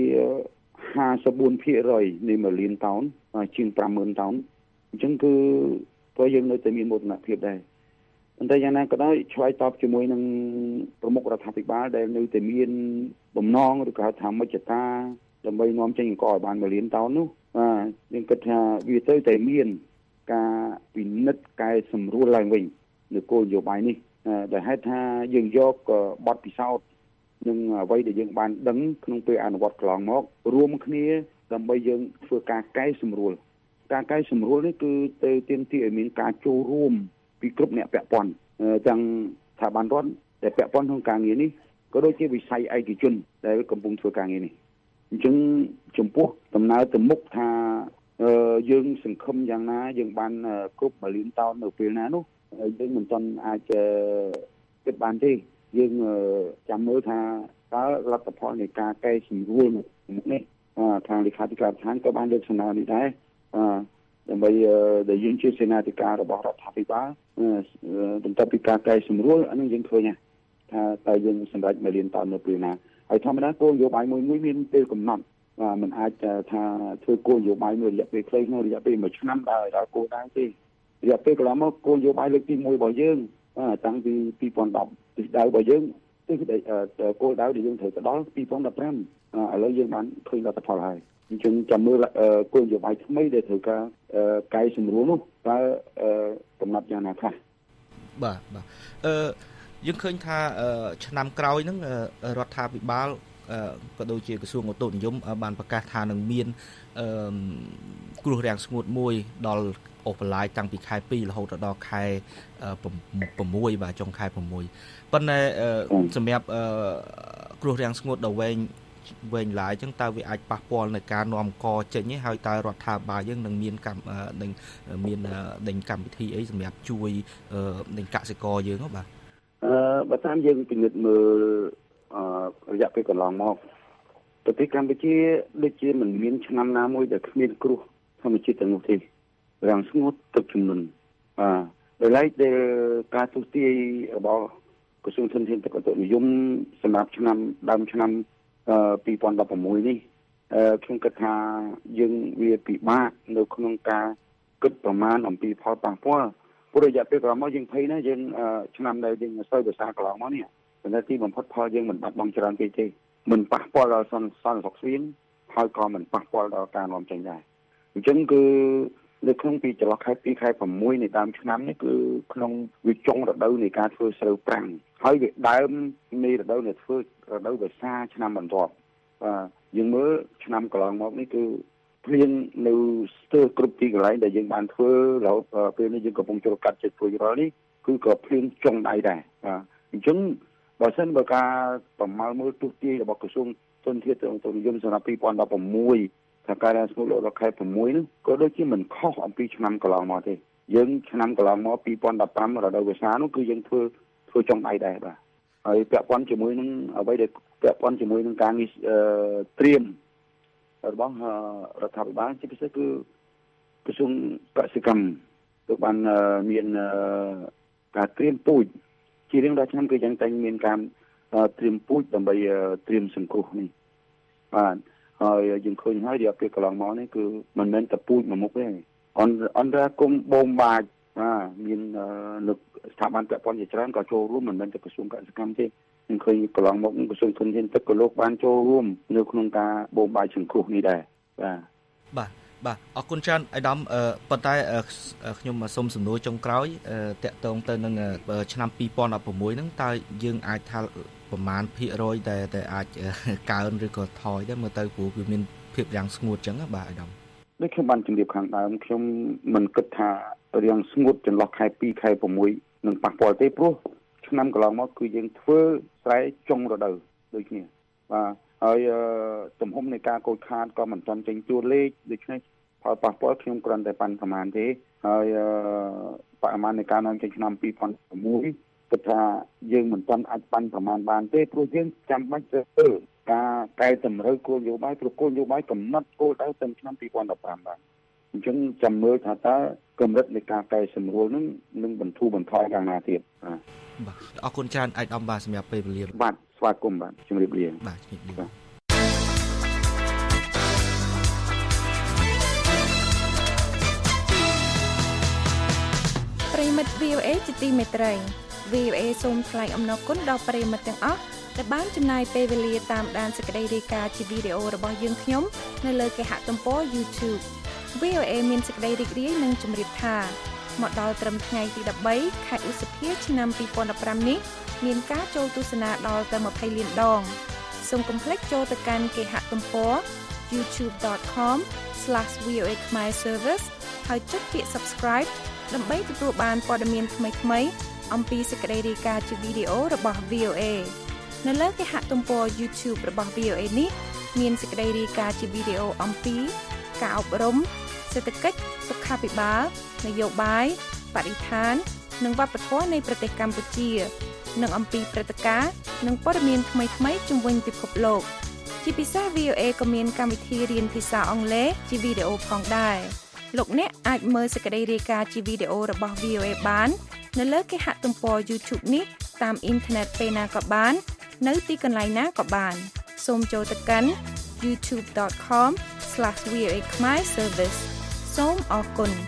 54% នៃ1លានតោនជាង 50,000 តោនអញ្ចឹងគឺព្រោះយើងនៅតែមានមោទនភាពដែរប៉ុន្តែយ៉ាងណាក៏ដោយឆ្លើយតបជាមួយនឹងប្រមុខរដ្ឋាភិបាលដែលនៅតែមានបំណងឬក៏ថាមជ្ឈតាដើម្បីនាំចេញអង្គឲ្យបាន1លានតោននោះយើងគិតថាវាទៅតែមានការពិនិត្យកែសម្រួលឡើងវិញនៅគោលនយោបាយនេះដែលហេតុថាយើងយកបទពិសោធន៍នឹងអ្វីដែលយើងបានដឹងក្នុងពេលអនុវត្តកន្លងមករួមគ្នាដើម្បីយើងធ្វើការកែសម្រួលនេះគឺទៅទាមទារឲ្យមានការចូលរួមពីគ្រប់អ្នកពាក់ព័ន្ធទាំងស្ថាប័នរដ្ឋដែលពាក់ព័ន្ធក្នុងការងារនេះក៏ដូចជាវិស័យឯកជនដែលកំពុងធ្វើការងារនេះអញ្ចឹងចំពោះដំណើរទៅមុខថាយើងសង្ឃឹមយ៉ាងណាយើងបានគ្រប់1លានតោននៅពេលណានោះយើងមិនទាន់អាចគិតបានទេយើងចាំមើលថាតើលទ្ធផលនៃការកែសម្រួលនេះខាងលេខាធិការដ្ឋានក៏បានលើកសំណើនេះដែរដើម្បីដែលយើងជាសេនាធិការរបស់រដ្ឋាភិបាលបន្ទាប់ពីការកែសម្រួលអានេះយើងឃើញថាតើយើងសម្រេច1លានតោននៅពេលណាហើយធម្មតាគោលនយោបាយមួយមានពេលកំណត់มันអាចថាធ្វើគោលនយោបាយមួយរយៈពេលខ្លីក្នុងរយៈពេល1ឆ្នាំដល់គោលដៅទេរយៈពេលកន្លងមកគោលនយោបាយលើកទី1របស់យើងតាំងពី2010ទិសដៅរបស់យើងគឺគោលដៅដែលយើងត្រូវទៅដល់2015ឥឡូវយើងបានឃើញលទ្ធផលហើយអញ្ចឹងចាំមើលគោលនយោបាយថ្មីដែលត្រូវការកែសម្រួលនោះតើកំណត់យ៉ាងណាខ្លះបាទយើងឃើញថាឆ្នាំក្រោយហ្នឹងរដ្ឋាភិបាលក៏ដូចជាក្រសួងឧតុនិយមបានប្រកាសថានឹងមានគ្រោះរាំងស្ងួតមួយដល់អូសបន្លាយតាំងពីខែ2រហូតដល់ខែ6បាទចុងខែ6ប៉ុន្តែសម្រាប់គ្រោះរាំងស្ងួតដល់វែងឡាយអញ្ចឹងតើវាអាចប៉ះពាល់នៅការនាំកចេញហើយតើរដ្ឋាភិបាលយើងនឹងមានដេញកម្មវិធីអីសម្រាប់ជួយនឹងកសិករយើងបាទបើតាមយើងពិនិត្យមើលរយៈពេលកន្លងមកប្រទេសកម្ពុជាដូចជាមិនមានឆ្នាំណាមួយដែលគ្មានគ្រោះធម្មជាតិទាំងនោះទេរាំងស្ងួតទឹកជំនន់ដោយឡែកដែលការទូទាយរបស់ក្រសួងធនធានទឹកឧតុនិយមសម្រាប់ដើមឆ្នាំ2016នេះខ្ញុំគិតថាយើងវាពិបាកនៅក្នុងការគិតប្រមាណអំពីផលប៉ះពាល់ព្រោះរយៈពេលកន្លងមកយើងភ័យណាយើងឆ្នាំដែលយើងសូវភាសាកន្លងមកនេះប៉ុន្តែទីបំផុតផលយើងមិនបាត់បង់ច្រើនពេកទេមិនប៉ះពាល់ដល់សន្តិសុខស្បៀងហើយក៏មិនប៉ះពាល់ដល់ការនាំចេញដែរអញ្ចឹងគឺនៅក្នុងពីចន្លោះខែ2ខែ6នៃដើមឆ្នាំនេះគឺក្នុងវាចុងរដូវនៃការធ្វើស្រូវប្រាំងហើយវាដើមនៃរដូវនៃធ្វើរដូវវស្សាឆ្នាំបន្ទាប់យើងមើលឆ្នាំកន្លងមកនេះគឺភ្លៀងនៅស្ទើរគ្រប់ទីកន្លែងដែលយើងបានធ្វើរហូតពេលនេះយើងកំពុងចូលកាត់ចិត្តជួយរាល់នេះគឺក៏ភ្លៀងចុងដៃដែរអញ្ចឹងបើសិនបើការប្រមាលមើលទស្សន៍ទាយរបស់ក្រសួងធនធានទឹកនិយមសម្រាប់2016ថាការរាំងស្ងួតដល់ខែ6នោះក៏ដូចជាមិនខុសអំពីឆ្នាំកន្លងមកទេយើងឆ្នាំកន្លងមក2015រដូវវស្សានោះគឺយើងធ្វើចុងដៃដែរបាទហើយពាក់ព័ន្ធជាមួយនឹងអ្វីដែលពាក់ព័ន្ធជាមួយនឹងការងារត្រៀមរបស់រដ្ឋាភិបាលជាពិសេសគឺក្រសួងកសិកម្មគឺបានមានការត្រៀមពូជជារៀងរាល់ឆ្នាំគឺយ៉ាងតែមានការត្រៀមពូជដើម្បីត្រៀមសង្គ្រោះនេះបាទហើយយើងឃើញហើយរយៈពេលកន្លងមកនេះគឺមិនមែនតែពូជមួយមុខទេអន្តរាគមបូមបាចមានលើស្ថាប័នពាក់ព័ន្ធជាច្រើនក៏ចូលរួមមិនមែនតែក្រសួងកសិកម្មទេខ្ញុំឃើញកន្លងមកក្រសួងធនធានទឹកក៏លោកបានចូលរួមនៅក្នុងការបូមបាចសង្គ្រោះនេះដែរបាទអរគុណច្រើនអាយដាមប៉ុន្តែខ្ញុំសូមសំណួរចុងក្រោយតាក់ទងទៅនឹងឆ្នាំ2016ហ្នឹងតើយើងអាចថាប្រមាណភាគរយតែអាចកើនឬក៏ថយដែរមើលទៅព្រោះវាមានភាពរាំងស្ងួតអញ្ចឹងបាទអាយដាមដូចខ្ញុំបានជម្រាបខាងដើមខ្ញុំមិនគិតថារាំងស្ងួតចន្លោះខែ2ខែ6នឹងប៉ះពាល់ទេព្រោះឆ្នាំកន្លងមកគឺយើងធ្វើស្រែចុងរដូវដូចគ្នាបាទហើយទំហំនៃការកូចខាតក៏មិនទាន់ចេញតួលេខដូច្នេះផលប៉ះពាល់ខ្ញុំគ្រាន់តែប៉ុន្មានទេហើយបរិមាណនៃការនាំចេញឆ្នាំ2016 គិតថាយើងមិនទាន់អាចបានប្រមាណបានទេព្រោះយើងចាំបាច់ធ្វើការកែតម្រូវគោលនយោបាយព្រោះគោលនយោបាយកំណត់គោលដៅទៅឆ្នាំ2015បានអញ្ចឹងចាំមើលថាតើកម្រិតនៃការកែសម្រួលនឹងនឹងបន្ធូរបន្ថយយ៉ាងណាទៀតបាទអរគុណច្រើនឯកឧត្តមបាទសម្រាប់ពេលវេលាបាទស្វាគមន៍បាទជំរាបលាបាទជំរាបលាប្រិមិត្ត VOA ជាទីមេត្រី VOA សូមថ្លែងអំណរគុណដល់ប្រិមិត្តទាំងអស់ដែលបានចំណាយពេលវេលាតាមដានសេចក្តីរាយការណ៍ជាវីដេអូរបស់យើងខ្ញុំនៅលើគេហទំព័រ YouTube VOA មានសេចក្តីរីករាយនិងជម្រាបថាមកដល់ត្រឹមថ្ងៃទី13ខែឧសភាឆ្នាំ2015នេះមានការចូលទស្សនាដល់ទៅ20លានដងសូមកុំភ្លេចចូលទៅកាន់គេហទំព័រ youtube.com/VOA Khmer Service ហើយចុចពាក្យ Subscribe ដើម្បីទទួលបានព័ត៌មានថ្មីៗអំពីសេចក្តីរាយការណ៍ជាវីដេអូរបស់ VOA នៅលើគេហទំព័រ YouTube របស់ VOA នេះមានសេចក្តីរាយការណ៍ជាវីដេអូអំពីការអប់រំសេដ្ឋកិច្ចសុខាភិបាលនយោបាយបរិស្ថាននិងវប្បធម៌នៃប្រទេសកម្ពុជានិងអំពីព្រឹត្តិការណ៍និងព័ត៌មានថ្មីៗជុំវិញពិភពលោកជាពិសេស VOA ក៏មានកម្មវិធីរៀនភាសាអង់គ្លេសជាវីដេអូផងដែរលោកអ្នកអាចមើលសេចក្តីរាយការណ៍ជាវីដេអូរបស់ VOA បាននៅលើគេហទំព័រ YouTube នេះតាមអ៊ីនធឺណិតពេលណាក៏បាននៅទីកន្លែងណាក៏បានសូមចូលទៅកាន់ youtube.com/VOA Khmer Service សូមអរគុណ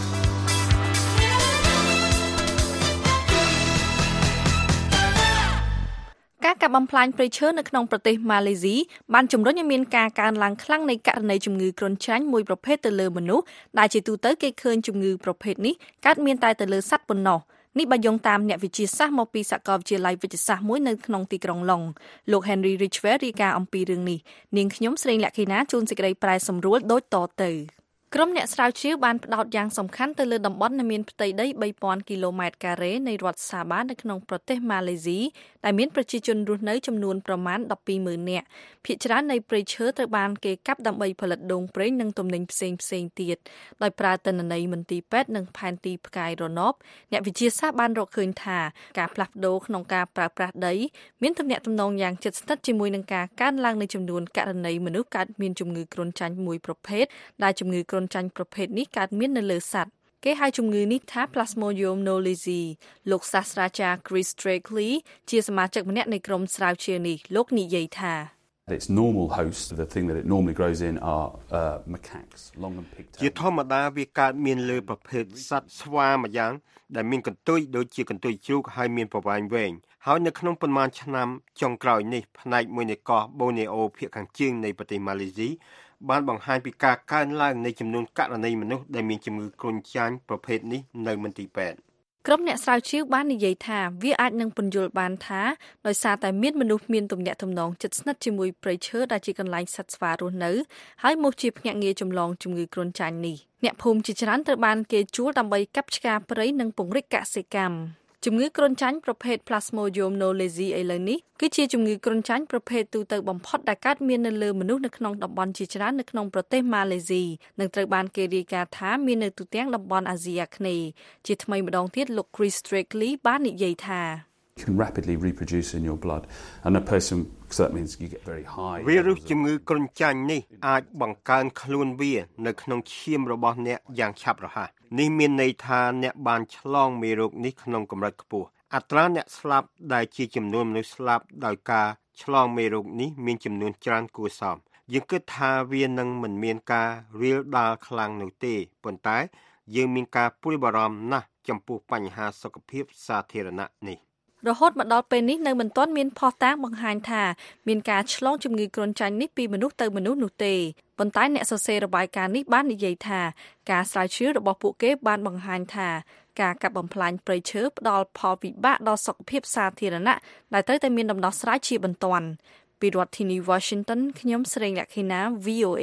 ការកាប់បំផ្លាញព្រៃឈើនៅក្នុងប្រទេសម៉ាឡេស៊ីបានជំរុញឲ្យមានការកើនឡើងខ្លាំងនៃករណីជំងឺគ្រុនចាញ់មួយប្រភេទទៅលើមនុស្សដែលជាទូទៅគេឃើញជំងឺប្រភេទនេះកើតមានតែទៅលើសត្វប៉ុណ្ណោះនេះបើយោងតាមអ្នកវិទ្យាសាស្ត្រមកពីសាកលវិទ្យាល័យវិទ្យាសាស្ត្រមួយនៅក្នុងទីក្រុងឡុងលោក Henry Ridgwell រាយការណ៍អំពីរឿងនេះនាងខ្ញុំស្រីលក្ខិណាជួនសេចក្តីប្រែសម្រួលដូចតទៅក្រុមអ្នកស្រាវជ្រាវបានផ្ដោតយ៉ាងសំខាន់ទៅលើតំបន់ដែលមានផ្ទៃដី 3000 គីឡូម៉ែត្រការ៉េនៃរដ្ឋសាបានៅក្នុងប្រទេសម៉ាឡេស៊ីដែលមានប្រជាជនរស់នៅចំនួនប្រមាណ 120,000 នាក់ភាគច្រើននៃព្រៃឈើត្រូវបានគេកាប់ដើម្បីផលិតដូងប្រេងនិងទំនិញផ្សេងៗទៀតដោយប្រើទិន្នន័យមន្ទីរពេទ្យនិងផែនទីផ្កាយរណបអ្នកវិទ្យាសាស្ត្របានរកឃើញថាការផ្លាស់ប្ដូរក្នុងការប្រើប្រាស់ដីមានទំនាក់ទំនងយ៉ាងជិតស្និទ្ធជាមួយនឹងការកើនឡើងនៃចំនួនករណីមនុស្សកើតមានជំងឺគ្រុនចាញ់មួយប្រភេទដែលជំងឺគ្រុនចាញ់ប្រភេទនេះកើតមាននៅលើសត្វគេហៅជំងឺនេះថា Plasmodium knowlesi លោកសាស្ត្រាចារ្យ Chris Drakely ជាសមាជិកម្នាក់នៃក្រុមស្រាវជ្រាវនេះលោកនិយាយថា Its normal host, the thing that it normally grows in are macaques, long and pigtailed. ជាធម្មតាវាកើតមានលើប្រភេទសត្វស្វាម្យ៉ាងដែលមានកន្ទុយដូចជាកន្ទុយជ្រូកហើយមានប្រវែងវែងហើយនៅក្នុងប៉ុន្មានឆ្នាំចុងក្រោយនេះផ្នែកមួយនៃកោះ Borneo ភាគខាងជើងនៃប្រទេសម៉ាឡេស៊ីបានបង្ហាញពីការកើនឡើងនៃចំនួនករណីមនុស្សដែលមានជំងឺគ្រុនចាញ់ប្រភេទនេះនៅមន្ទីរពេទ្យក្រុមអ្នកស្រាវជ្រាវបាននិយាយថាវាអាចនឹងពន្យល់បានថាដោយសារតែមានមនុស្សមានទំនាក់ទំនងជិតស្និទ្ធជាមួយព្រៃឈើដែលជាកន្លែងសត្វស្វារស់នៅហើយមកជាភ្នាក់ងារចម្លងជំងឺគ្រុនចាញ់នេះអ្នកភូមិជាច្រើនត្រូវបានគេជួលដើម្បីកាប់ឆ្ការព្រៃនិងពង្រីកកសិកម្មជំងឺគ្រុនចាញ់ប្រភេទ Plasmodium knowlesi ឥឡូវនេះគឺជាជំងឺគ្រុនចាញ់ប្រភេទទូទៅបំផុតដែលកើតមាននៅលើមនុស្សនៅក្នុងតំបន់ជាច្រើននៅក្នុងប្រទេសម៉ាឡេស៊ីនិងត្រូវបានគេរាយការណ៍ថាមាននៅទូទាំងតំបន់អាស៊ីអាគ្នេយ៍ជាថ្មីម្ដងទៀតលោក Chris Drakely បាននិយាយថា You can rapidly reproduce in your blood and a person so that means you get very high វីរុសជំងឺគ្រុនចាញ់នេះអាចបង្កើនខ្លួនវានៅក្នុងឈាមរបស់អ្នកយ៉ាងឆាប់រហ័សនេះមានន័យថាអ្នកបានឆ្លងមេរោគនេះក្នុងកម្រិតខ្ពស់អត្រាអ្នកស្លាប់ដែលជាចំនួនមនុស្សស្លាប់ដោយការឆ្លងមេរោគនេះមានចំនួនច្រើនគួរសមយើងគិតថាវានឹងមិនមានការរាលដាលខ្លាំងនោះទេប៉ុន្តែយើងមានការព្រួយបារម្ភណាស់ចំពោះបញ្ហាសុខភាពសាធារណៈនេះរហូតមកដល់ពេលនេះនៅមិនទាន់មានភស្តុតាងបង្ហាញថាមានការឆ្លងជំងឺគ្រុនចាញ់នេះពីមនុស្សទៅមនុស្សនោះទេប៉ុន្តែអ្នកសរសេររបាយការណ៍នេះបាននិយាយថាការស្រាវជ្រាវរបស់ពួកគេបានបង្ហាញថាការកាប់បំផ្លាញព្រៃឈើផ្ដល់ផលវិបាកដល់សុខភាពសាធារណៈដែលត្រូវតែមានដំណោះស្រាយជាបន្ទាន់ពីរដ្ឋធានី Washington ខ្ញុំស្រីលក្ខិណា VOA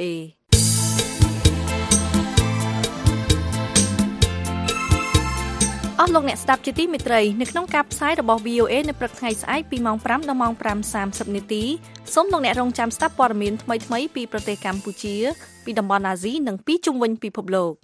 អស់លោកអ្នកស្ដាប់ជាទីមេត្រីនៅក្នុងការផ្សាយរបស់ VOA នៅព្រឹកថ្ងៃស្អែកពីម៉ោង 5 ដល់ម៉ោង 5:30 នាទីសូមលោកអ្នករងចាំស្ដាប់ព័ត៌មានថ្មីៗពីប្រទេសកម្ពុជាពីតំបន់អាស៊ីនិងពីជុំវិញពិភពលោក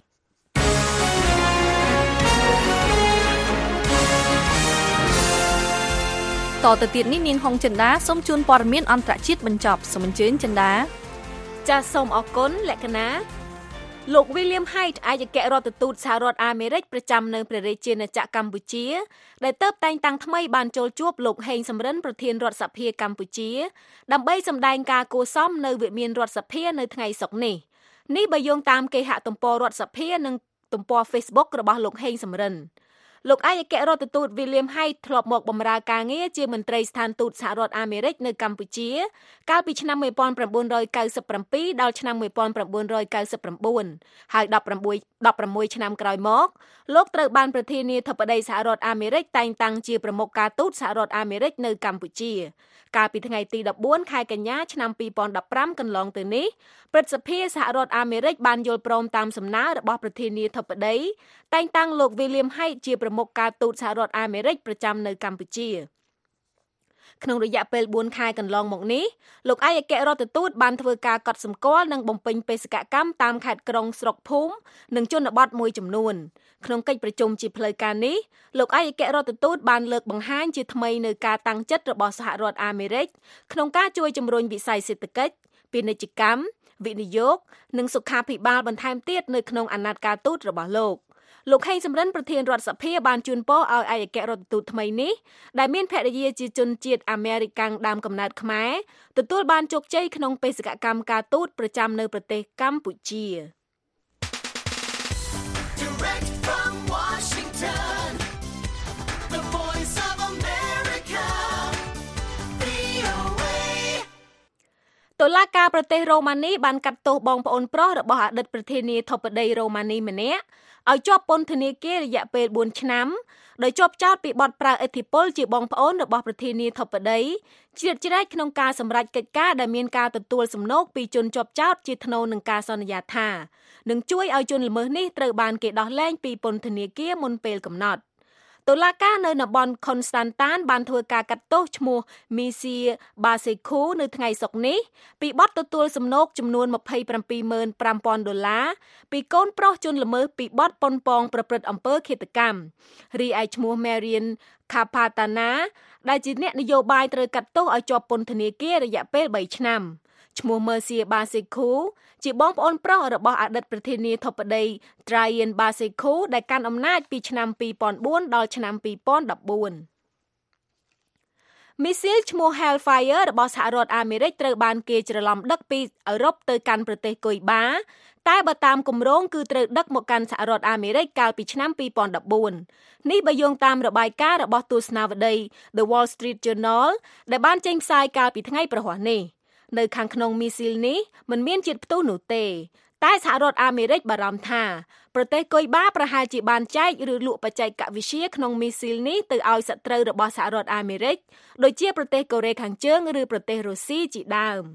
តទៅទៀតនេះនាងហុងចិន្តាសូមជូនព័ត៌មានអន្តរជាតិបញ្ចប់សូមអញ្ជើញចិន្តាចាសសូមអរគុណលក្ខណាលោក William Hyde ឯកអគ្គរដ្ឋទូតសហរដ្ឋអាមេរិកប្រចាំនៅព្រះរាជាណាចក្រកម្ពុជាដែលទើបតែងតាំងថ្មីបានចូលជួបលោកហេងសំរិនប្រធានរដ្ឋសភាកម្ពុជាដើម្បីសម្ដែងការគួរសមនៅវិមានរដ្ឋសភានៅថ្ងៃសុក្រនេះបើយោងតាមគេហទំព័ររដ្ឋសភានិងទំព័រ Facebook របស់លោកហេងសំរិនលោកឯកអគ្គរដ្ឋទូត William Hyde ធ្លាប់មកបម្រើការងារជាមន្ត្រីស្ថានទូតសហរដ្ឋអាមេរិកនៅកម្ពុជាកាលពីឆ្នាំ1997ដល់ឆ្នាំ1999ហើយ16ឆ្នាំក្រោយមកលោកត្រូវបានប្រធានាធិបតីសហរដ្ឋអាមេរិកតែងតាំងជាប្រមុខការទូតសហរដ្ឋអាមេរិកនៅកម្ពុជាកាលពីថ្ងៃទី14ខែកញ្ញាឆ្នាំ2015កន្លងទៅនេះព្រឹទ្ធសភាសហរដ្ឋអាមេរិកបានយល់ព្រមតាមសំណើរបស់ប្រធានាធិបតីតែងតាំងលោក William Hyde ជាប្រមុខការទូតសហរដ្ឋអាមេរិកប្រចាំនៅកម្ពុជាក្នុងរយៈពេល4ខែកន្លងមកនេះលោកឯកអគ្គរដ្ឋទូតបានធ្វើការកត់សម្គាល់និងបំពេញបេសកកម្មតាមខេត្តក្រុងស្រុកភូមិនិងជនបទមួយចំនួនក្នុងកិច្ចប្រជុំជាផ្លូវការនេះលោកឯកអគ្គរដ្ឋទូតបានលើកបង្ហាញជាថ្មីនៅការតាំងចិត្តរបស់សហរដ្ឋអាមេរិកក្នុងការជួយជំរុញវិស័យសេដ្ឋកិច្ចពាណិជ្ជកម្មវិនិយោគនិងសុខាភិបាលបន្ថែមទៀតនៅក្នុងអាណត្តិការទូតរបស់លោកហេងសំរិនប្រធានរដ្ឋសភាបានជូនពរឲ្យឯកអគ្គរដ្ឋទូតថ្មីនេះដែលមានភរិយាជាជនជាតិអាមេរិកាំងដើមកំណើតខ្មែរទទួលបានជោគជ័យក្នុងបេសកកម្មការទូតប្រចាំនៅប្រទេសកម្ពុជា Direct from Washington, the voice of America, VOA តុលាការប្រទេសរ៉ូម៉ានីបានកាត់ទោសបងប្អូនប្រុសរបស់អតីតប្រធានាធិបតីរ៉ូម៉ានីម្នាក់ឲ្យជាប់ពន្ធនាគាររយៈពេល4ឆ្នាំដោយជាប់ចោទពីបទប្រើឥទ្ធិពលជាបងប្អូនរបស់ប្រធានាធិបតីជ្រៀតជ្រែកក្នុងការសម្រេចកិច្ចការដែលមានការទទួលសំណូកពីជនជាប់ចោទជាថ្នូរនឹងការសន្យាថានឹងជួយឲ្យជនល្មើសនេះត្រូវបានគេដោះលែងពីពន្ធនាគារមុនពេលកំណត់តុលាការនៅតំបន់ Constantine បានធ្វើការកាត់ទោសឈ្មោះ Misia Baseku នៅថ្ងៃសុក្រនេះពីបទទទួលសំណូកចំនួន$275,000ពីកូនប្រុសជនល្មើសពីបទប៉ុនប៉ងប្រព្រឹត្តអំពើឃាតកម្មរីឯឈ្មោះ Marian Kapatana ដែលជាអ្នកនយោបាយត្រូវកាត់ទោសឲ្យជាប់ពន្ធនាគាររយៈពេល3ឆ្នាំឈ្មោះ Misia Baseku ជាបងប្អូនប្រុសរបស់អតីតប្រធានាធិបតី Traian Baseku ដែលកាន់អំណាចពីឆ្នាំ2004ដល់ឆ្នាំ2014មីស៊ីលឈ្មោះ Hellfire របស់សហរដ្ឋអាមេរិកត្រូវបានគេច្រឡំដឹកពីអឺរ៉ុបទៅកាន់ប្រទេសកុយបាតែបើតាមគម្រោងគឺត្រូវដឹកមកកាន់សហរដ្ឋអាមេរិកកាលពីឆ្នាំ2014នេះបើយោងតាមរបាយការណ៍របស់ទស្សនាវដ្តី The Wall Street Journal ដែលបានចេញផ្សាយកាលពីថ្ងៃព្រហស្បតិ៍នេះនៅខាងក្នុងមីស៊ីលនេះមិនមានជាតិផ្ទុះនោះទេតែសហរដ្ឋអាមេរិកបារម្ភថាប្រទេសកុយបាប្រហែលជាបានចែកឬលក់បច្ចេកវិទ្យាក្នុងមីស៊ីលនេះទៅឲ្យសត្រូវរបស់សហរដ្ឋអាមេរិកដូចជាប្រទេសកូរ៉េខាងជើងឬប្រទេសរុស្ស៊ីជាដើម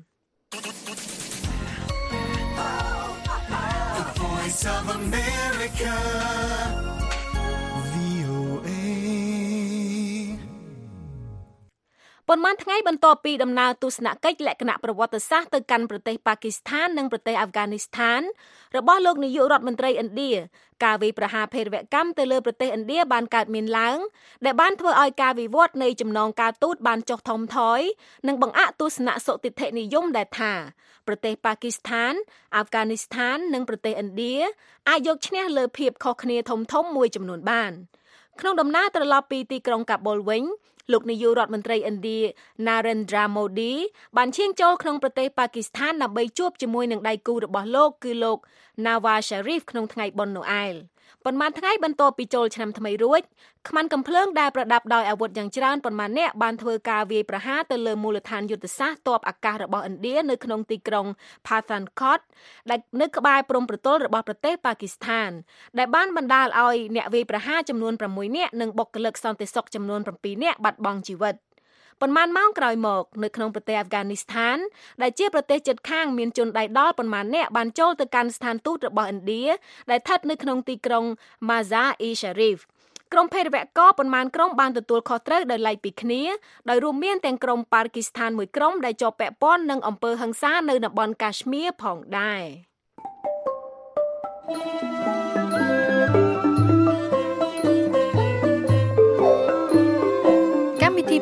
ប៉ុន្មានថ្ងៃបន្ទាប់ពីដំណើរទស្សនកិច្ចលក្ខណៈប្រវត្តិសាស្ត្រទៅកាន់ប្រទេសប៉ាគីស្ថាននិងប្រទេសអាហ្វហ្គានីស្ថានរបស់លោកនាយករដ្ឋមន្ត្រីឥណ្ឌាការវាយប្រហារភេរវកម្មទៅលើប្រទេសឥណ្ឌាបានកើតមានឡើងដែលបានធ្វើឲ្យការវិវត្តនៃចំណងការទូតបានចុះថមថយនិងបង្អាក់ទស្សនៈសុទិដ្ឋិនិយមដែលថាប្រទេសប៉ាគីស្ថានអាហ្វហ្គានីស្ថាននិងប្រទេសឥណ្ឌាអាចយកឈ្នះលើភាពខុសគ្នាធំៗមួយចំនួនបានក្នុងដំណើរត្រឡប់ពីទីក្រុងកាបូលវិញលោកនាយករដ្ឋមន្ត្រីឥណ្ឌា Narendra Modi បានឈានចូលក្នុងប្រទេសប៉ាគីស្ថានដើម្បីជួបជាមួយនឹងដៃគូរបស់លោកគឺលោក Nawaz Sharif ក្នុងថ្ងៃបុណ្យណូអែលប៉ុន្មានថ្ងៃបន្ទាប់ពីចូលឆ្នាំថ្មីរួចខ្មាន់កំភ្លើងដែលប្រដាប់ដោយអាវុធយ៉ាងច្រើនប៉ុន្មានអ្នកបានធ្វើការវាយប្រហារទៅលើមូលដ្ឋានយុទ្ធសាស្ត្រទ័ពអាកាសរបស់ឥណ្ឌានៅក្នុងទីក្រុង Pathankot ដែលនៅក្បែរព្រំប្រទល់របស់ប្រទេសប៉ាគីស្ថានដែលបានបណ្ដាលឲ្យអ្នកវាយប្រហារចំនួន6នាក់និងបុគ្គលិកសន្តិសុខចំនួន7នាក់បាត់បង់ជីវិតប៉ុន្មានម៉ោងក្រោយមកនៅក្នុងប្រទេសអាហ្វហ្គានីស្ថានដែលជាប្រទេសជិតខាងមានជនដៃដល់ប៉ុន្មានអ្នកបានចូលទៅកាន់ស្ថានទូតរបស់ឥណ្ឌាដែលស្ថិតនៅក្នុងទីក្រុង Mazar-e-Sharif ក្រុមភេរវករប៉ុន្មានក្រុមបានទទួលខុសត្រូវដោយឡែកពីគ្នាដោយរួមមានទាំងក្រុមប៉ាគីស្ថានមួយក្រុមដែលជាប់ពាក់ព័ន្ធនឹងអំពើហិង្សានៅតំបន់កាಶ್មៀរផងដែរ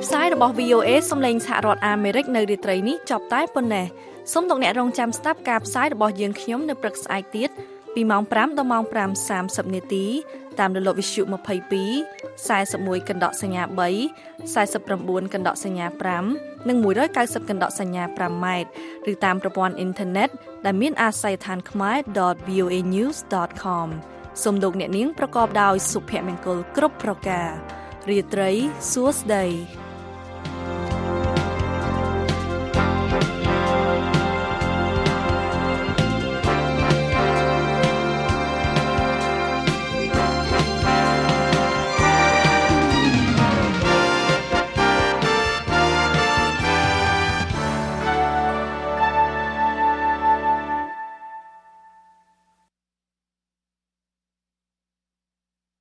ផ្សាយរបស់ VOA សំឡេងសហរដ្ឋអាមេរិកនៅរាត្រីនេះចប់តែប៉ុណ្ណេះសូមលោកអ្នករងចាំស្ដាប់ការផ្សាយរបស់យើងខ្ញុំនៅព្រឹកស្អែកទៀតពីម៉ោង 5 ដល់ម៉ោង 5:30 នាទីតាមរលកវិទ្យុ22 41កណ្ដកសញ្ញា3 49កណ្ដកសញ្ញា5និង190កណ្ដកសញ្ញា5ម៉ែត្រឬតាមប្រព័ន្ធអ៊ីនធឺណិតដែលមានអាស័យដ្ឋានkhmer.voanews.com សូមលោកអ្នកនាងប្រកបដោយសុភមង្គលគ្រប់ប្រការរាត្រីសួស្តី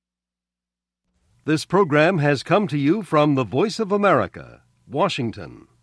This program has come to you from the Voice of America, Washington.